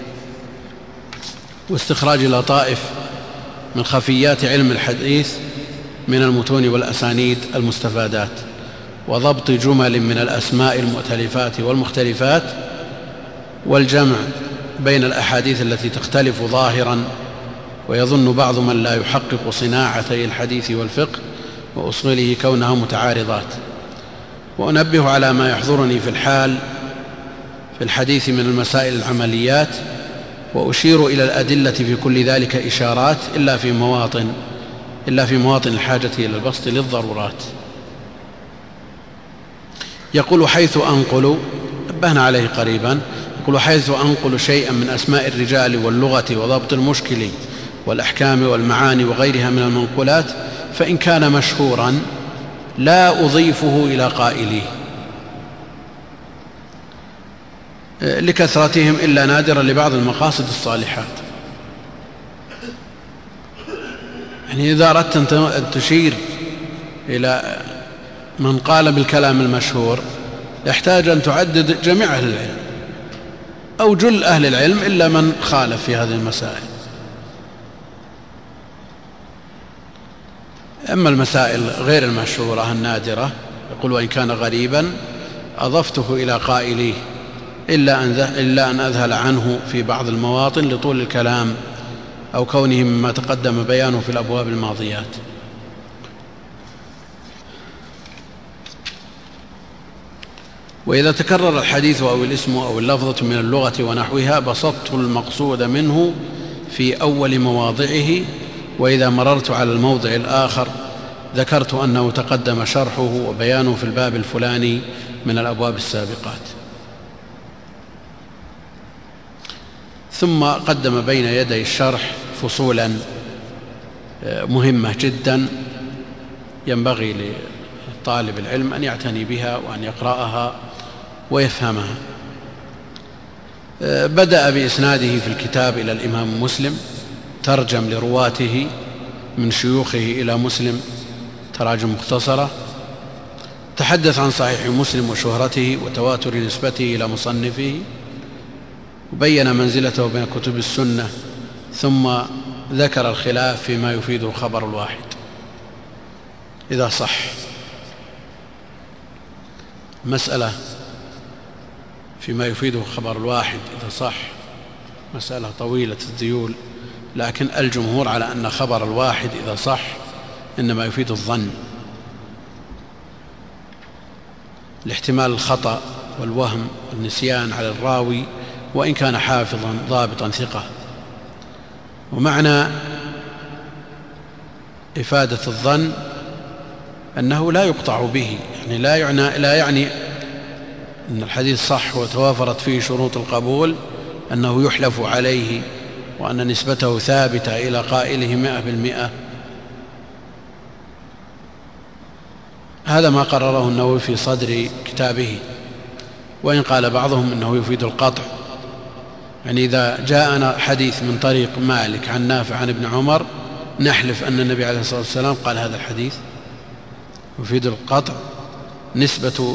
واستخراج لطائف من خفيات علم الحديث من المتون والأسانيد المستفادات، وضبط جمل من الأسماء المؤتلفات والمختلفات، والجمع بين الأحاديث التي تختلف ظاهرا ويظن بعض من لا يحقق صناعتي الحديث والفقه وأصوله كونها متعارضات. وأنبه على ما يحضرني في الحال في الحديث من المسائل العمليات وأشير إلى الأدلة في كل ذلك إشارات إلا في مواطن إلا في مواطن الحاجة إلى البسط للضرورات. يقول حيث أنقل، نبهنا عليه قريبا، يقول حيث أنقل شيئا من أسماء الرجال واللغة وضبط المشكل والأحكام والمعاني وغيرها من المنقولات فإن كان مشهورا لا أضيفه إلى قائليه لكثرتهم إلا نادرا لبعض المقاصد الصالحات. يعني إذا أردت أن تشير إلى من قال بالكلام المشهور يحتاج أن تعدد جميع أهل العلم أو جل أهل العلم إلا من خالف في هذه المسائل. أما المسائل غير المشهورة النادرة يقول وإن كان غريبا أضفته إلى قائليه إلا أن, إلا أن أذهل عنه في بعض المواطن لطول الكلام أو كونه مما تقدم بيانه في الأبواب الماضيات. وإذا تكرر الحديث أو الاسم أو اللفظة من اللغة ونحوها بسطت المقصود منه في أول مواضعه، وإذا مررت على الموضع الآخر ذكرت أنه تقدم شرحه وبيانه في الباب الفلاني من الأبواب السابقات. ثم قدم بين يدي الشرح فصولا مهمة جدا ينبغي لطالب العلم أن يعتني بها وأن يقرأها ويفهمها. بدأ بإسناده في الكتاب إلى الإمام مسلم، ترجم لرواته من شيوخه إلى مسلم تراجم مختصرة، تحدث عن صحيح مسلم وشهرته وتواتر نسبته إلى مصنفه، وبين منزلته بين كتب السنة، ثم ذكر الخلاف فيما يفيده الخبر الواحد إذا صح. مسألة فيما يفيده الخبر الواحد إذا صح مسألة طويلة الذيول، لكن الجمهور على أن خبر الواحد إذا صح إنما يفيد الظن لاحتمال الخطأ والوهم والنسيان على الراوي وإن كان حافظا ضابطا ثقة. ومعنى إفادة الظن أنه لا يقطع به، يعني لا يعني, لا يعني أن الحديث صح وتوافرت فيه شروط القبول أنه يحلف عليه وأن نسبته ثابتة إلى قائله مئة بالمئة. هذا ما قرره النووي في صدر كتابه، وإن قال بعضهم أنه يفيد القطع، يعني إذا جاءنا حديث من طريق مالك عن نافع عن ابن عمر نحلف أن النبي عليه الصلاة والسلام قال هذا الحديث، يفيد القطع نسبة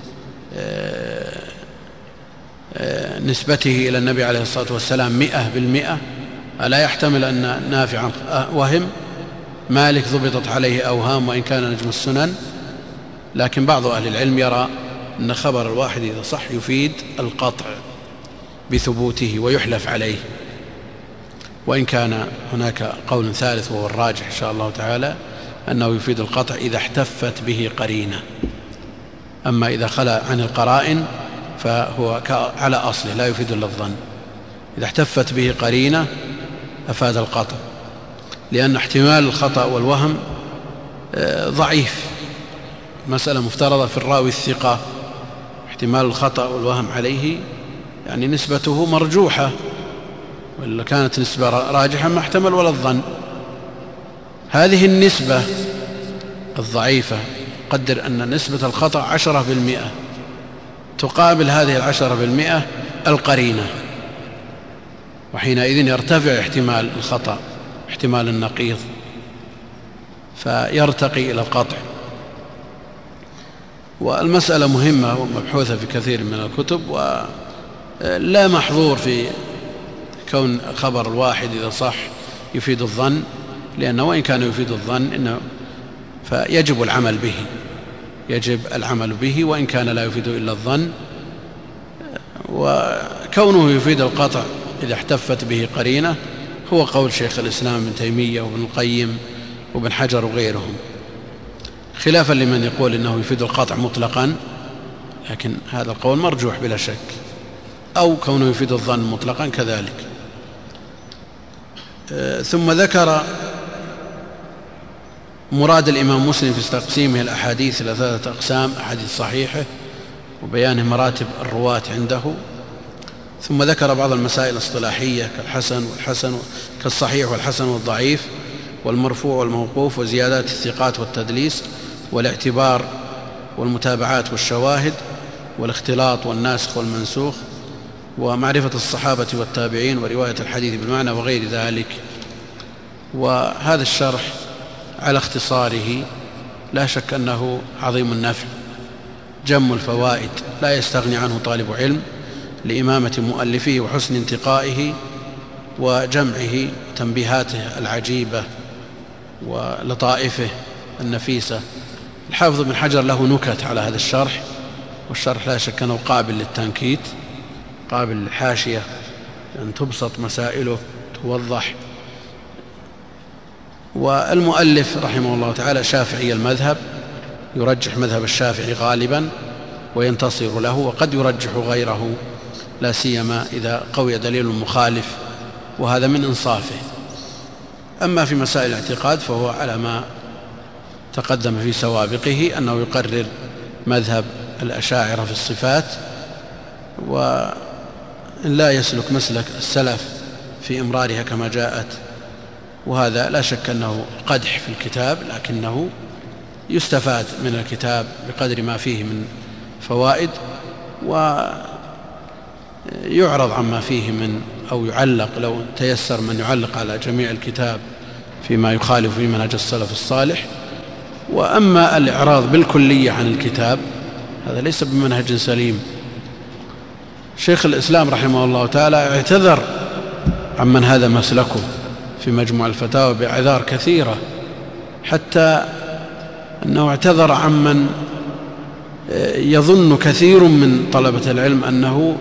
نسبته إلى النبي عليه الصلاة والسلام مئة بالمئة. ألا يحتمل أن نافع وهم مالك ضبطت عليه أوهام وإن كان نجم السنن؟ لكن بعض أهل العلم يرى أن خبر الواحد إذا صح يفيد القطع بثبوته ويحلف عليه، وإن كان هناك قول ثالث وهو الراجح إن شاء الله تعالى أنه يفيد القطع إذا احتفت به قرينة، أما إذا خلا عن القرائن فهو على أصله لا يفيد إلا الظن. إذا احتفت به قرينة أفاد القطع، لأن احتمال الخطأ والوهم ضعيف، مسألة مفترضة في الراوي الثقة، احتمال الخطأ والوهم عليه يعني نسبته مرجوحة، وإلا كانت نسبة راجحة ما احتمل ولا الظن. هذه النسبة الضعيفة قدر أن نسبة الخطأ عشرة بالمئة، تقابل هذه العشرة بالمئة القرينة، وحينئذ يرتفع احتمال الخطأ احتمال النقيض فيرتقي إلى القطع. والمسألة مهمة ومبحوثة في كثير من الكتب، ولا محظور في كون خبر الواحد إذا صح يفيد الظن، لأنه وإن كان يفيد الظن إنه فيجب العمل به، يجب العمل به وإن كان لا يفيد إلا الظن. وكونه يفيد القطع إذا احتفت به قرينة هو قول شيخ الإسلام ابن تيمية وابن القيم وابن حجر وغيرهم، خلافا لمن يقول إنه يفيد القطع مطلقا، لكن هذا القول مرجوح بلا شك، أو كونه يفيد الظن مطلقا كذلك. ثم ذكر مراد الإمام مسلم في تقسيمه الأحاديث إلى ثلاثة أقسام: أحاديث صحيحة وبيان مراتب الرواة عنده، ثم ذكر بعض المسائل الاصطلاحية كالحسن والحسن كالصحيح والحسن والضعيف والمرفوع والموقوف وزيادات الثقات والتدليس والاعتبار والمتابعات والشواهد والاختلاط والناسخ والمنسوخ ومعرفة الصحابة والتابعين ورواية الحديث بالمعنى وغير ذلك. وهذا الشرح على اختصاره لا شك أنه عظيم النفع جم الفوائد لا يستغني عنه طالب علم لإمامة مؤلفه وحسن انتقائه وجمعه تنبيهاته العجيبة ولطائفه النفيسة. الحافظ بن حجر له نكت على هذا الشرح، والشرح لا شك أنه قابل للتنكيت، قابل للحاشية أن تبسط مسائله توضح. والمؤلف رحمه الله تعالى شافعي المذهب، يرجح مذهب الشافعي غالبا وينتصر له، وقد يرجح غيره لا سيما إذا قوي دليل مخالف، وهذا من إنصافه. أما في مسائل الاعتقاد فهو على ما تقدم في سوابقه أنه يقرر مذهب الأشاعرة في الصفات، وإن لا يسلك مسلك السلف في إمرارها كما جاءت، وهذا لا شك أنه قدح في الكتاب، لكنه يستفاد من الكتاب بقدر ما فيه من فوائد، ويعرض عما فيه من أو يعلق لو تيسر من يعلق على جميع الكتاب فيما يخالف في منهج السلف الصالح. وأما الإعراض بالكلية عن الكتاب هذا ليس بمنهج سليم. شيخ الإسلام رحمه الله تعالى اعتذر عمن هذا مسلكه في مجموع الفتاوى بأعذار كثيرة، حتى أنه اعتذر عمن يظن كثير من طلبة العلم أنه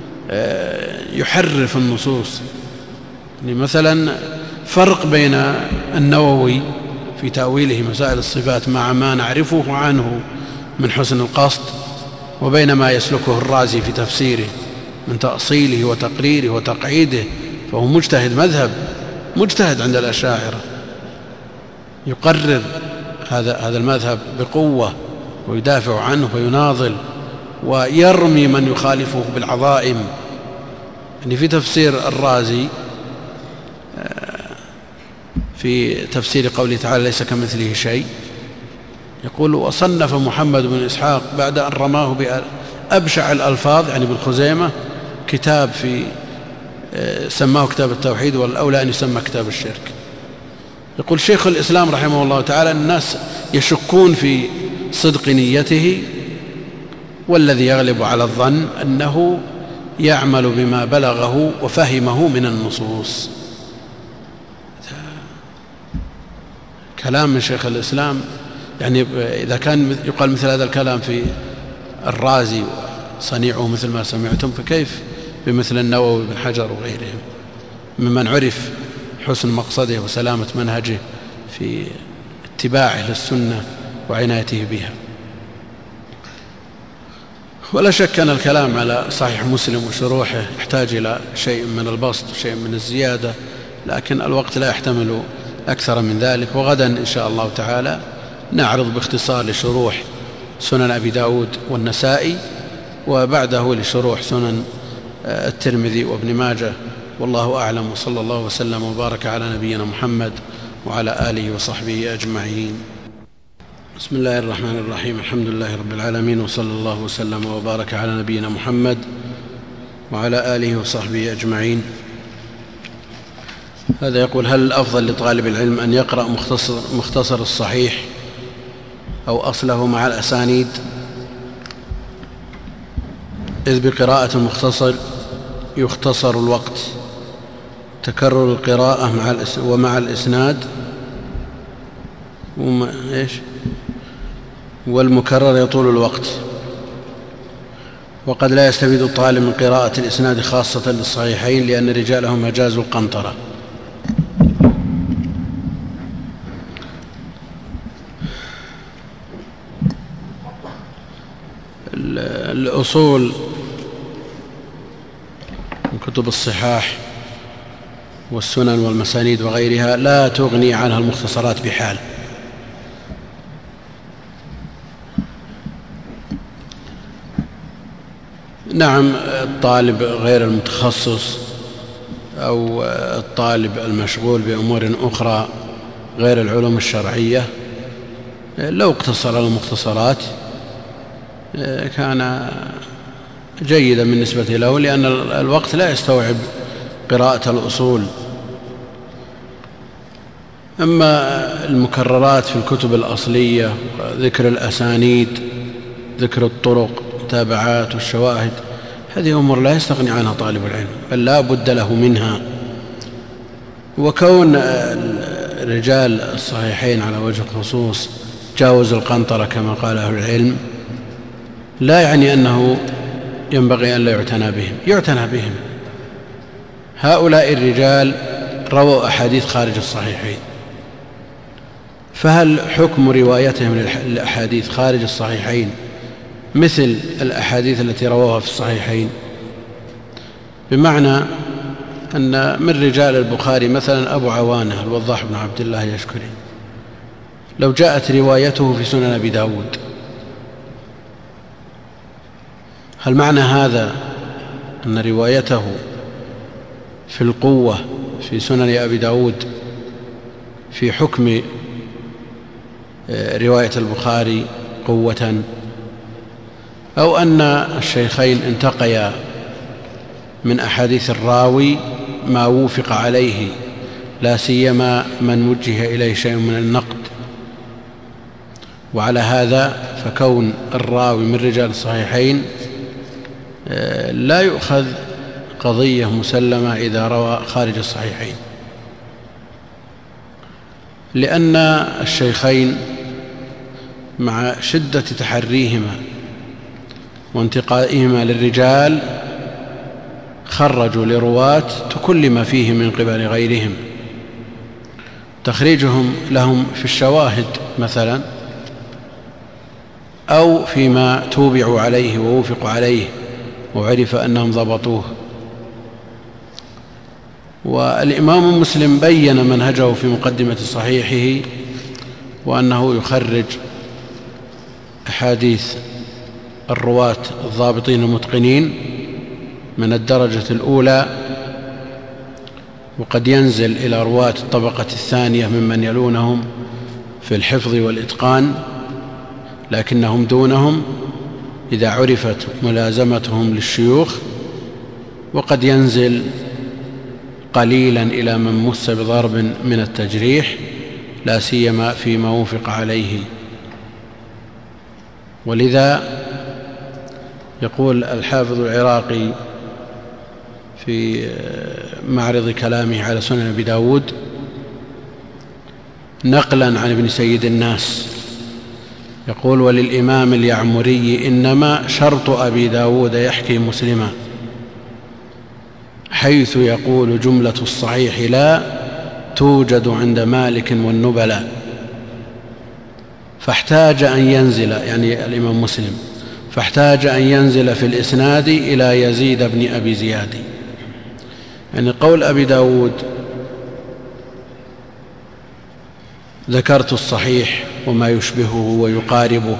يحرف النصوص. يعني مثلا فرق بين النووي في تأويله مسائل الصفات مع ما نعرفه عنه من حسن القصد، وبين ما يسلكه الرازي في تفسيره من تأصيله وتقريره وتقعيده، فهو مجتهد مذهب، مجتهد عند الأشاعرة، يقرر هذا هذا المذهب بقوة ويدافع عنه ويناضل ويرمي من يخالفه بالعظائم. يعني في تفسير الرازي في تفسير قوله تعالى ليس كمثله شيء يقول: وصنف محمد بن إسحاق بعد أن رماه بأبشع الألفاظ يعني بالخزيمة كتاب في سماه كتاب التوحيد، والأولى أن يسمى كتاب الشرك. يقول شيخ الإسلام رحمه الله تعالى: الناس يشكون في صدق نيته، والذي يغلب على الظن أنه يعمل بما بلغه وفهمه من النصوص. كلام من شيخ الإسلام، يعني إذا كان يقال مثل هذا الكلام في الرازي وصنيعه مثل ما سمعتم، فكيف بمثل النووي بن حجر وغيرهم ممن عرف حسن مقصده وسلامة منهجه في اتباعه للسنة وعنايته بها. ولا شك أن الكلام على صحيح مسلم وشروحه يحتاج إلى شيء من البسط وشيء من الزيادة، لكن الوقت لا يحتمل أكثر من ذلك. وغدا إن شاء الله تعالى نعرض باختصار لشروح سنن أبي داود والنسائي، وبعده لشروح سنن الترمذي وابن ماجه، والله أعلم. وصلى الله وسلم وبارك على نبينا محمد وعلى آله وصحبه أجمعين. بسم الله الرحمن الرحيم، الحمد لله رب العالمين، وصلى الله وسلم وبارك على نبينا محمد وعلى آله وصحبه أجمعين. هذا يقول: هل الأفضل لطالب العلم أن يقرأ مختصر, مختصر الصحيح أو أصله مع الأسانيد؟ إذ بقراءة المختصر يختصر الوقت، تكرر القراءة مع ومع الإسناد وما إيش والمكرر يطول الوقت، وقد لا يستفيد الطالب من قراءة الإسناد خاصة للصحيحين لأن رجالهم مجاز القنطرة. الأصول من كتب الصحاح والسنن والمسانيد وغيرها لا تغني عنها المختصرات بحال. نعم، الطالب غير المتخصص أو الطالب المشغول بأمور أخرى غير العلوم الشرعية لو اقتصر على المختصرات كان جيدا بالنسبة له، لأن الوقت لا يستوعب قراءة الأصول. أما المكررات في الكتب الأصلية، ذكر الأسانيد، ذكر الطرق، التابعات والشواهد، هذه أمور لا يستغني عنها طالب العلم، بل لا بد له منها. وكون رجال الصحيحين على وجه الخصوص جاوز القنطرة كما قال أهل العلم لا يعني أنه ينبغي أن لا يعتنى بهم، يعتنى بهم. هؤلاء الرجال رووا أحاديث خارج الصحيحين، فهل حكم روايتهم للأحاديث خارج الصحيحين مثل الأحاديث التي رووها في الصحيحين؟ بمعنى أن من رجال البخاري مثلا أبو عوانة الوضاح بن عبد الله يشكري، لو جاءت روايته في سنن أبي داود، هل معنى هذا أن روايته في القوة في سنن أبي داود في حكم رواية البخاري قوة، أو أن الشيخين انتقيا من أحاديث الراوي ما وفق عليه، لا سيما من وجه إليه شيء من النقد؟ وعلى هذا فكون الراوي من رجال الصحيحين لا يؤخذ قضية مسلمة إذا روى خارج الصحيحين، لأن الشيخين مع شدة تحريهما وانتقائهما للرجال خرجوا لرواة تكلم فيه من قبل غيرهم. تخريجهم لهم في الشواهد مثلا، أو فيما توبعوا عليه ووفقوا عليه وعرف أنهم ضبطوه. والإمام مسلم بين منهجه في مقدمة صحيحه، وأنه يخرج أحاديث الرواة الضابطين المتقنين من الدرجة الأولى، وقد ينزل إلى رواة الطبقة الثانية ممن يلونهم في الحفظ والإتقان، لكنهم دونهم إذا عرفت ملازمتهم للشيوخ، وقد ينزل قليلا إلى من مس بضرب من التجريح، لا سيما فيما وفق عليه. ولذا يقول الحافظ العراقي في معرض كلامه على سنن أبي داود نقلا عن ابن سيد الناس، يقول: وللإمام اليعمري إنما شرط أبي داود يحكي مسلما، حيث يقول جملة الصحيح لا توجد عند مالك والنبلاء، فاحتاج أن ينزل، يعني الإمام مسلم، فاحتاج أن ينزل في الإسناد إلى يزيد بن أبي زياد. يعني قول أبي داود ذكرت الصحيح وما يشبهه ويقاربه،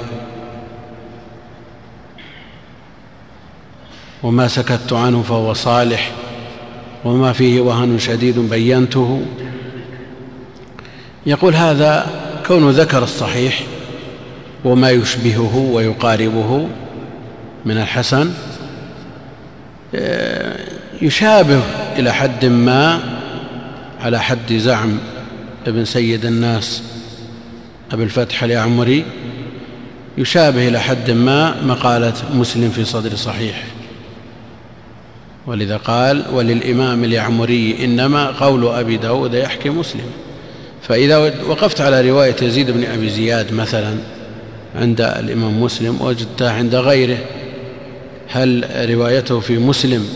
وما سكت عنه فهو صالح، وما فيه وهن شديد بينته، يقول هذا كونه ذكر الصحيح وما يشبهه ويقاربه من الحسن يشابه إلى حد ما، على حد زعم ابن سيد الناس أبي الفتح اليعمري، يشابه إلى حد ما مقالة مسلم في صدر صحيح. ولذا قال: وللإمام اليعمري إنما قول أبي داود يحكي مسلم. فإذا وقفت على رواية يزيد بن أبي زياد مثلا عند الإمام مسلم وجدتها عند غيره، هل روايته في مسلم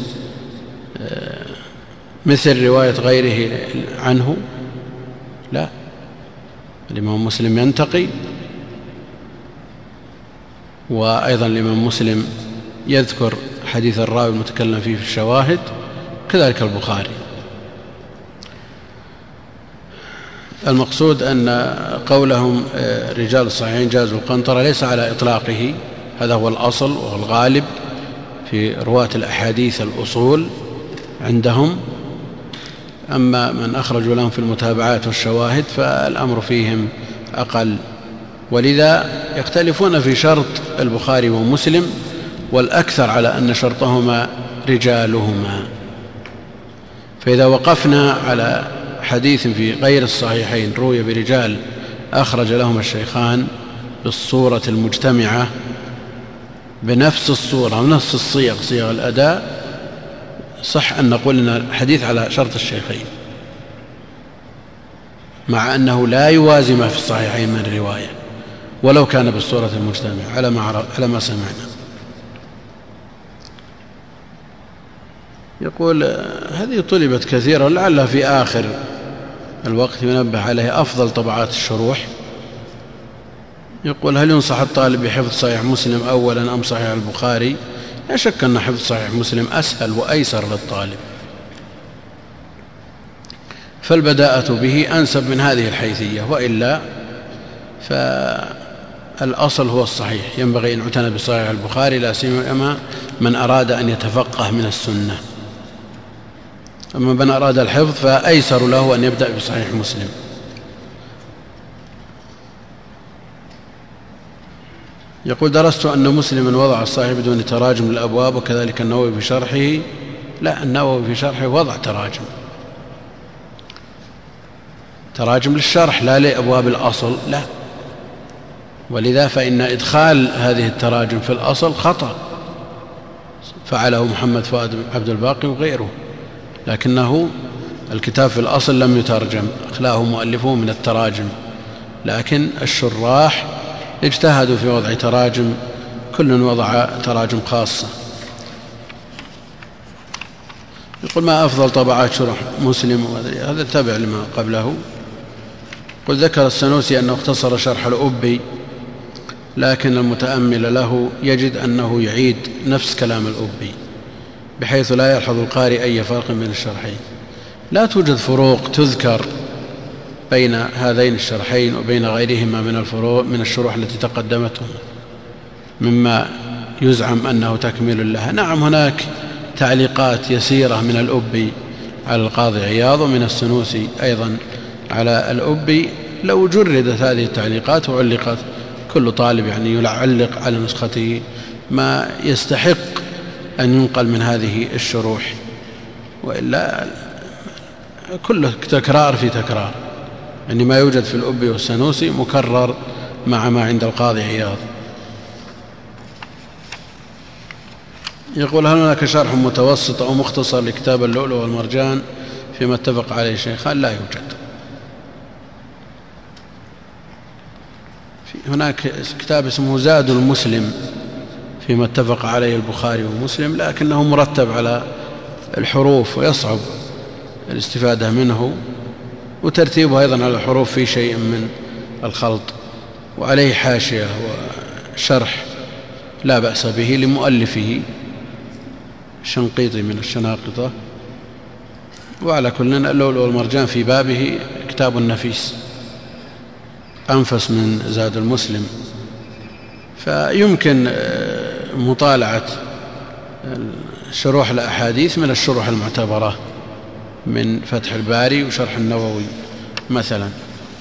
مثل رواية غيره عنه؟ لا، الإمام مسلم ينتقي، وأيضا الإمام مسلم يذكر حديث الراوي المتكلم فيه في الشواهد، كذلك البخاري. المقصود أن قولهم رجال الصحيحين جازوا القنطرة ليس على إطلاقه، هذا هو الأصل والغالب في رواة الأحاديث الأصول عندهم. أما من أخرجوا لهم في المتابعات والشواهد فالأمر فيهم أقل، ولذا يختلفون في شرط البخاري ومسلم، والأكثر على أن شرطهما رجالهما. فإذا وقفنا على حديث في غير الصحيحين روي برجال أخرج لهم الشيخان بالصورة المجتمعة بنفس الصورة ونفس الصيغ صيغ الأداء، صح أن نقول أن الحديث على شرط الشيخين، مع أنه لا يوازي ما في الصحيحين من رواية ولو كان بالصورة المجتمعة على ما على ما سمعنا. يقول هذه طلبت كثيرا، لعلها في آخر الوقت ينبه عليه أفضل طبعات الشروح. يقول هل ينصح الطالب بحفظ صحيح مسلم أولا أم صحيح البخاري؟ لا شك أن حفظ صحيح مسلم أسهل وأيسر للطالب، فالبداءة به أنسب من هذه الحيثية، وإلا فالأصل هو الصحيح. ينبغي أن يعتنى بصحيح البخاري لا سيما من أراد أن يتفقه من السنة. أما من أراد الحفظ فأيسر له أن يبدأ بصحيح مسلم. يقول درست أن مسلما وضع الصحيح بدون تراجم للأبواب، وكذلك النووي في شرحه. لا، النووي في شرحه وضع تراجم تراجم للشرح لا لأبواب الأصل، لا. ولذا فإن إدخال هذه التراجم في الأصل خطأ، فعله محمد فؤاد عبد الباقي وغيره، لكنه الكتاب في الأصل لم يترجم، أخلاه مؤلفوه من التراجم، لكن الشراح اجتهدوا في وضع تراجم، كل وضع تراجم خاصة. يقول ما أفضل طبعات شرح مسلم؟ هذا تابع لما قبله. قل ذكر السنوسي أنه اختصر شرح الأبي، لكن المتأمل له يجد أنه يعيد نفس كلام الأبي بحيث لا يلحظ القارئ أي فرق بين الشرحين. لا توجد فروق تذكر بين هذين الشرحين وبين غيرهما من الفروق من الشروح التي تقدمتهم مما يزعم أنه تكميل لها. نعم، هناك تعليقات يسيرة من الأبي على القاضي عياض ومن السنوسي أيضا على الأبي. لو جردت هذه التعليقات وعلقت، كل طالب يعني يعلق على نسخته ما يستحق أن ينقل من هذه الشروح، وإلا كله تكرار في تكرار، يعني ما يوجد في الأبي والسنوسي مكرر مع ما عند القاضي عياض. يقول هل هناك شرح متوسط أو مختصر لكتاب اللؤلؤ والمرجان فيما اتفق عليه الشيخان؟ لا يوجد. هناك كتاب اسمه زاد المسلم فيما اتفق عليه البخاري ومسلم، لكنه مرتب على الحروف ويصعب الاستفادة منه، وترتيبه أيضا على الحروف في شيء من الخلط، وعليه حاشية وشرح لا بأس به لمؤلفه شنقيطي من الشناقطة. وعلى كل اللؤلؤ والمرجان في بابه كتاب نفيس أنفس من زاد المسلم، فيمكن مطالعة شروح الأحاديث من الشروح المعتبرة من فتح الباري وشرح النووي مثلا.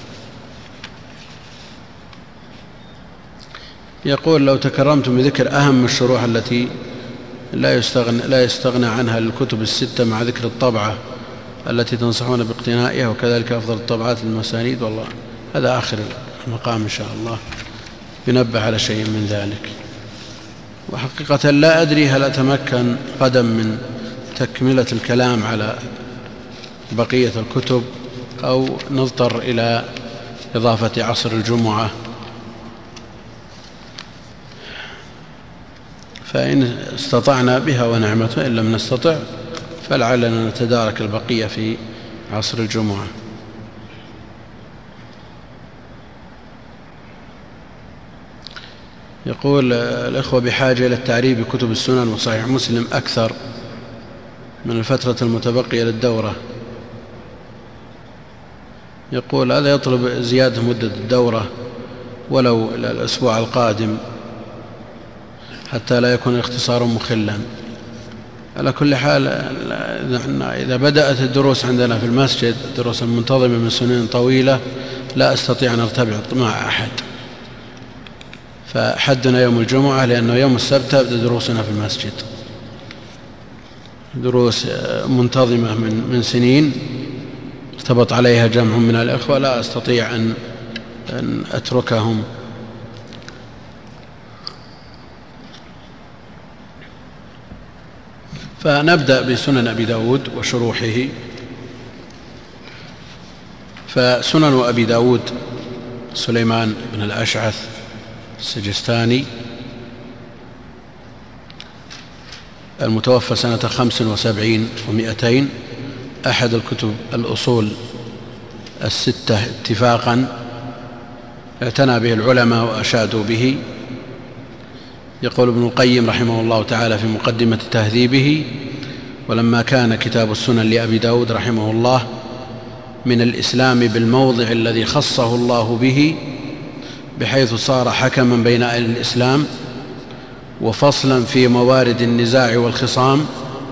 يقول لو تكرمتم بذكر أهم الشروح التي لا يستغنى, لا يستغنى عنها الكتب الستة مع ذكر الطبعة التي تنصحون باقتنائها، وكذلك أفضل الطبعات المسانيد. والله هذا آخر المقام إن شاء الله ينبه على شيء من ذلك. وحقيقة لا أدري هل أتمكن قدم من تكملة الكلام على بقية الكتب أو نضطر إلى إضافة عصر الجمعة، فإن استطعنا بها ونعمة، إن لم نستطع فلعلنا نتدارك البقية في عصر الجمعة. يقول الإخوة بحاجة إلى التعريب بكتب السنن وصحيح مسلم أكثر من الفترة المتبقية للدورة، يقول هذا يطلب زيادة مدة الدورة ولو إلى الأسبوع القادم حتى لا يكون الاختصار مخلا. على كل حال إذا بدأت الدروس عندنا في المسجد دروس منتظمة من سنين طويلة لا أستطيع أن أرتبط مع أحد، فحدنا يوم الجمعة لأنه يوم السبت تبدأ دروسنا في المسجد، دروس منتظمة من من سنين ارتبط عليها جمع من الإخوة لا أستطيع أن أن أتركهم. فنبدأ بسنن أبي داود وشروحه. فسنن أبي داود سليمان بن الأشعث السجستاني المتوفى سنة خمس وسبعين ومائتين، أحد الكتب الأصول الستة اتفاقا، اعتنى به العلماء وأشادوا به. يقول ابن القيم رحمه الله تعالى في مقدمة تهذيبه: ولما كان كتاب السنن لأبي داود رحمه الله من الإسلام بالموضع الذي خصه الله به، بحيث صار حكما بين أهل الإسلام وفصلا في موارد النزاع والخصام،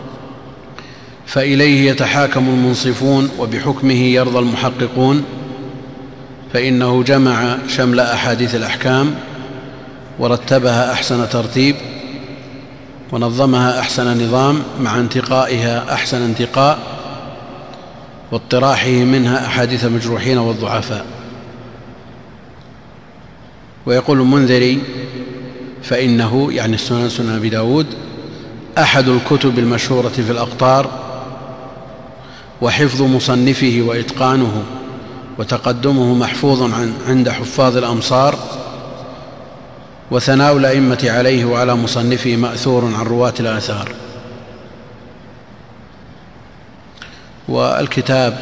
فإليه يتحاكم المنصفون وبحكمه يرضى المحققون، فإنه جمع شمل أحاديث الأحكام ورتبها أحسن ترتيب ونظمها أحسن نظام، مع انتقائها أحسن انتقاء واطراحه منها أحاديث المجروحين والضعفاء. ويقول المنذري: فإنه يعني السنن سنن أبي داود أحد الكتب المشهورة في الأقطار، وحفظ مصنفه وإتقانه وتقدمه محفوظ عند حفاظ الأمصار، وثناء الأئمة عليه وعلى مصنفه مأثور عن رواة الآثار. والكتاب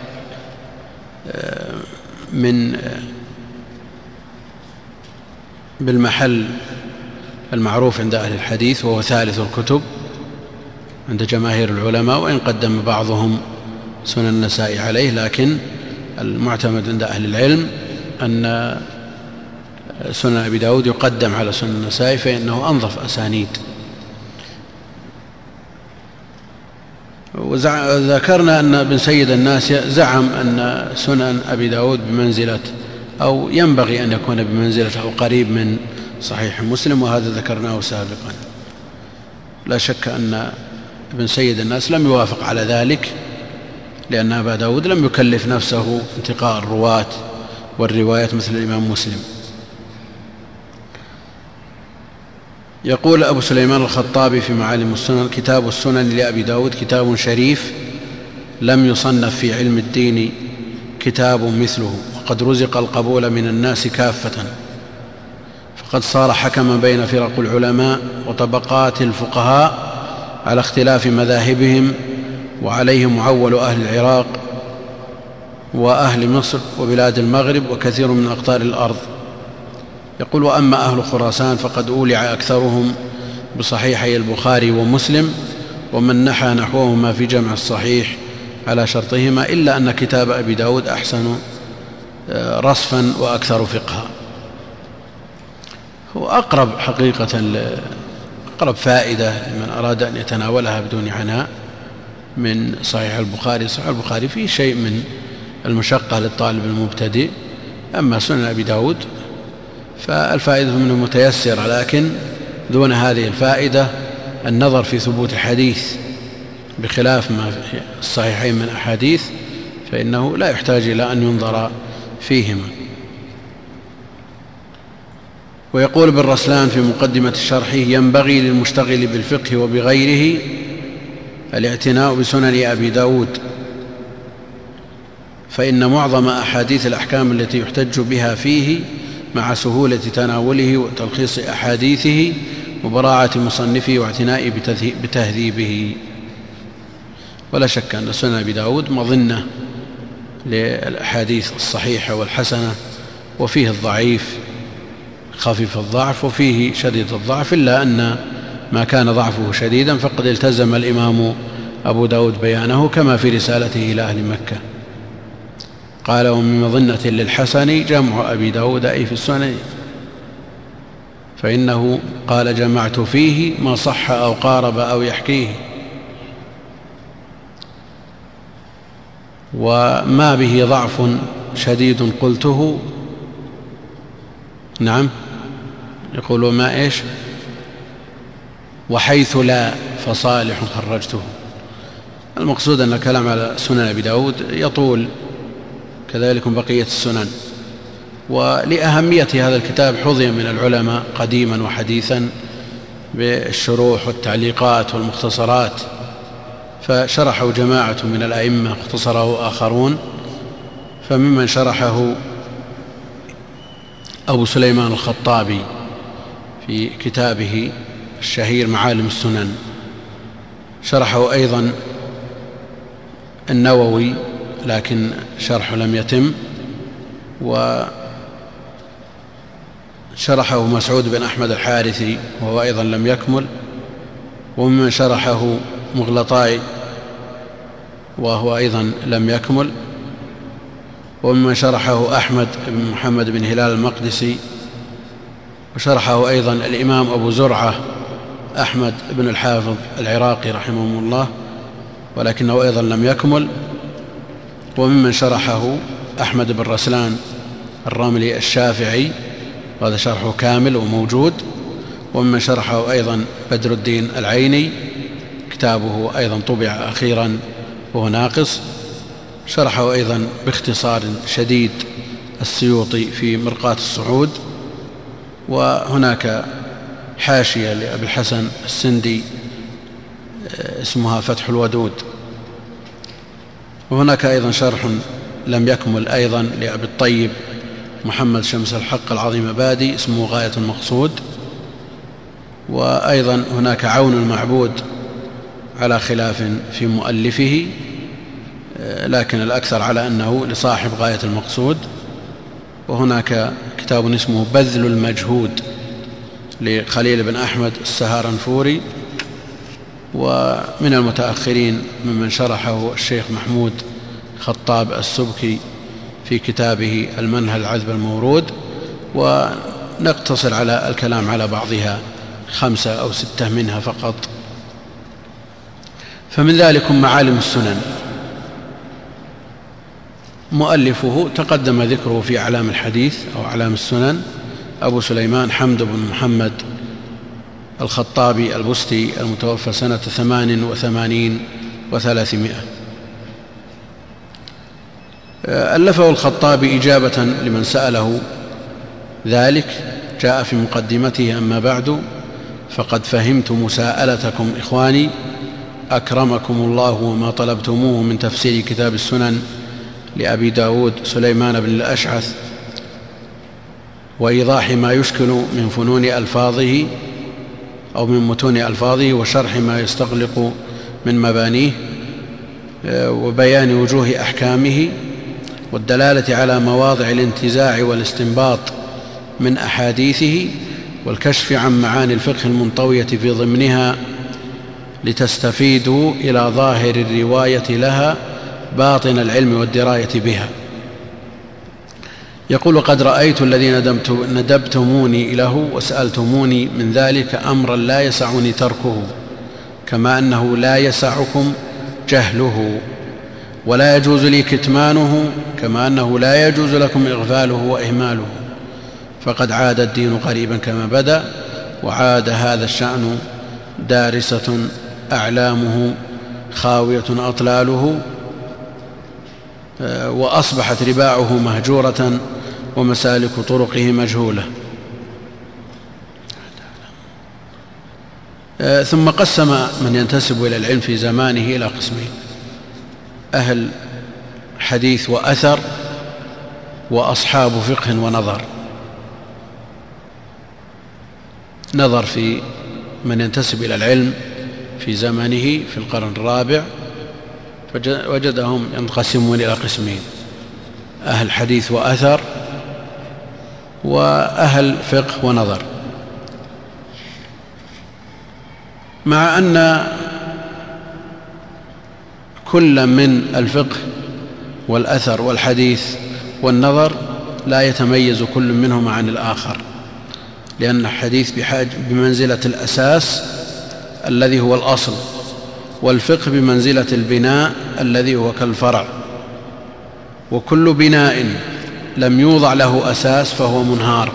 من بالمحل المعروف عند أهل الحديث، وهو ثالث الكتب عند جماهير العلماء، وإن قدم بعضهم سنن النسائي عليه، لكن المعتمد عند أهل العلم أن سنن أبي داود يقدم على سنن النسائي، فإنه أنظف أسانيد. وذكرنا أن ابن سيد الناس زعم أن سنن أبي داود بمنزلة أو ينبغي أن يكون بمنزلة أو قريب من صحيح مسلم، وهذا ذكرناه سابقا. لا شك أن ابن سيد الناس لم يوافق على ذلك، لأن أبا داود لم يكلف نفسه انتقاء الرواة والروايات مثل الإمام مسلم. يقول أبو سليمان الخطابي في معالم السنن: كتاب السنن لأبي داود كتاب شريف لم يصنف في علم الدين كتاب مثله، وقد رزق القبول من الناس كافة، فقد صار حكما بين فرق العلماء وطبقات الفقهاء على اختلاف مذاهبهم، وعليه معول أهل العراق وأهل مصر وبلاد المغرب وكثير من أقطار الأرض. يقول: وأما أهل خراسان فقد أولع أكثرهم بصحيحي البخاري ومسلم، ومن نحى نحوهما في جمع الصحيح على شرطهما، إلا أن كتاب أبي داود أحسن رصفا وأكثر فقها. هو أقرب حقيقة أقرب فائدة لمن أراد أن يتناولها بدون عناء من صحيح البخاري. صحيح البخاري فيه شيء من المشقة للطالب المبتدئ، أما سنن أبي داود فالفائدة منه متيسرة، لكن دون هذه الفائدة النظر في ثبوت الحديث، بخلاف ما في الصحيحين من أحاديث فإنه لا يحتاج إلى أن ينظر فيهما. ويقول ابن رسلان في مقدمة شرحه: ينبغي للمشتغل بالفقه وبغيره الاعتناء بسنن أبي داود، فإن معظم أحاديث الأحكام التي يحتج بها فيه مع سهولة تناوله وتلخيص أحاديثه وبراعة مصنفه واعتنائه بتهذيبه. ولا شك أن سنن أبي داود مظنة للأحاديث الصحيحة والحسنة، وفيه الضعيف خفيف الضعف وفيه شديد الضعف، إلا أن ما كان ضعفه شديدا فقد التزم الإمام أبو داود بيانه، كما في رسالته إلى أهل مكة. قال ومن مظنة للحسن جمع أبي داود أي في السنن، فإنه قال جمعت فيه ما صح أو قارب أو يحكيه، وما به ضعف شديد قلته. نعم، يقول وما إيش وحيث لا فصالح خرجته. المقصود أن الكلام على سنن أبي داود يطول، كذلك بقية السنن. ولأهمية هذا الكتاب حظي من العلماء قديما وحديثا بالشروح والتعليقات والمختصرات، فشرحه جماعة من الأئمة، اختصره آخرون. فممن شرحه أبو سليمان الخطابي في كتابه الشهير معالم السنن، شرحه أيضا النووي لكن شرحه لم يتم، وشرحه مسعود بن أحمد الحارثي وهو أيضا لم يكمل، وممن شرحه مغلطاي وهو أيضا لم يكمل، وممن شرحه أحمد بن محمد بن هلال المقدسي، وشرحه أيضا الإمام أبو زرعة أحمد بن الحافظ العراقي رحمه الله ولكنه أيضا لم يكمل، وممن شرحه أحمد بن رسلان الرملي الشافعي وهذا شرحه كامل وموجود، وممن شرحه أيضا بدر الدين العيني كتابه أيضا طبع أخيرا وهو ناقص، شرحه أيضا باختصار شديد السيوطي في مرقاة الصعود، وهناك حاشية لأبي الحسن السندي اسمها فتح الودود، وهناك أيضا شرح لم يكمل أيضا لأبي الطيب محمد شمس الحق العظيم بادي اسمه غاية المقصود، وأيضا هناك عون المعبود على خلاف في مؤلفه لكن الأكثر على أنه لصاحب غاية المقصود، وهناك كتاب اسمه بذل المجهود لخليل بن أحمد السهارنفوري، ومن المتأخرين ممن شرحه الشيخ محمود خطاب السبكي في كتابه المنهل العذب المورود، ونقتصر على الكلام على بعضها خمسة أو ستة منها فقط. فمن ذلك معالم السنن، مؤلفه تقدم ذكره في أعلام الحديث أو أعلام السنن أبو سليمان حمد بن محمد الخطابي البستي المتوفى سنة ثمان وثمانين وثلاثمائة. ألفه الخطابي إجابة لمن سأله ذلك، جاء في مقدمته أما بعد فقد فهمت مساءلتكم إخواني أكرمكم الله وما طلبتموه من تفسير كتاب السنن لأبي داود سليمان بن الأشعث وإيضاح ما يشكل من فنون ألفاظه أو من متون ألفاظه وشرح ما يستغلق من مبانيه وبيان وجوه أحكامه والدلالة على مواضع الانتزاع والاستنباط من أحاديثه والكشف عن معاني الفقه المنطوية في ضمنها لتستفيدوا إلى ظاهر الرواية لها باطن العلم والدراية بها. يقول قد رأيت الذي ندبتموني له وسألتموني من ذلك أمرا لا يسعني تركه، كما أنه لا يسعكم جهله ولا يجوز لي كتمانه، كما أنه لا يجوز لكم إغفاله وإهماله، فقد عاد الدين قريبا كما بدأ، وعاد هذا الشأن دارسة أعلامه خاوية أطلاله، وأصبحت رباعه مهجورة ومسالك طرقه مجهولة. ثم قسم من ينتسب إلى العلم في زمانه إلى قسمين: أهل حديث وأثر، وأصحاب فقه ونظر. نظر في من ينتسب إلى العلم في زمانه في القرن الرابع وجدهم ينقسمون إلى قسمين: أهل حديث وأثر، وأهل فقه ونظر. مع أن كل من الفقه والأثر والحديث والنظر لا يتميز كل منهما عن الآخر، لأن الحديث بمنزلة الأساس الذي هو الأصل، والفقه بمنزلة البناء الذي هو كالفرع، وكل بناء لم يوضع له أساس فهو منهار،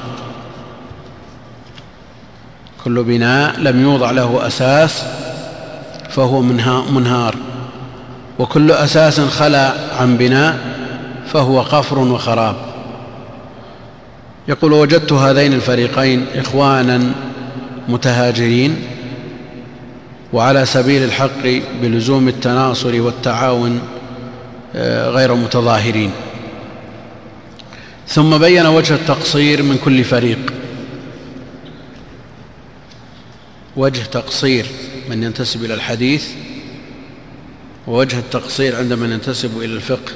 كل بناء لم يوضع له أساس فهو منهار، وكل أساس خلا عن بناء فهو قفر وخراب. يقول: وجدت هذين الفريقين إخوانا متهاجرين وعلى سبيل الحق بلزوم التناصر والتعاون غير متظاهرين. ثم بين وجه التقصير من كل فريق، وجه تقصير من ينتسب إلى الحديث ووجه التقصير عند من ينتسب إلى الفقه.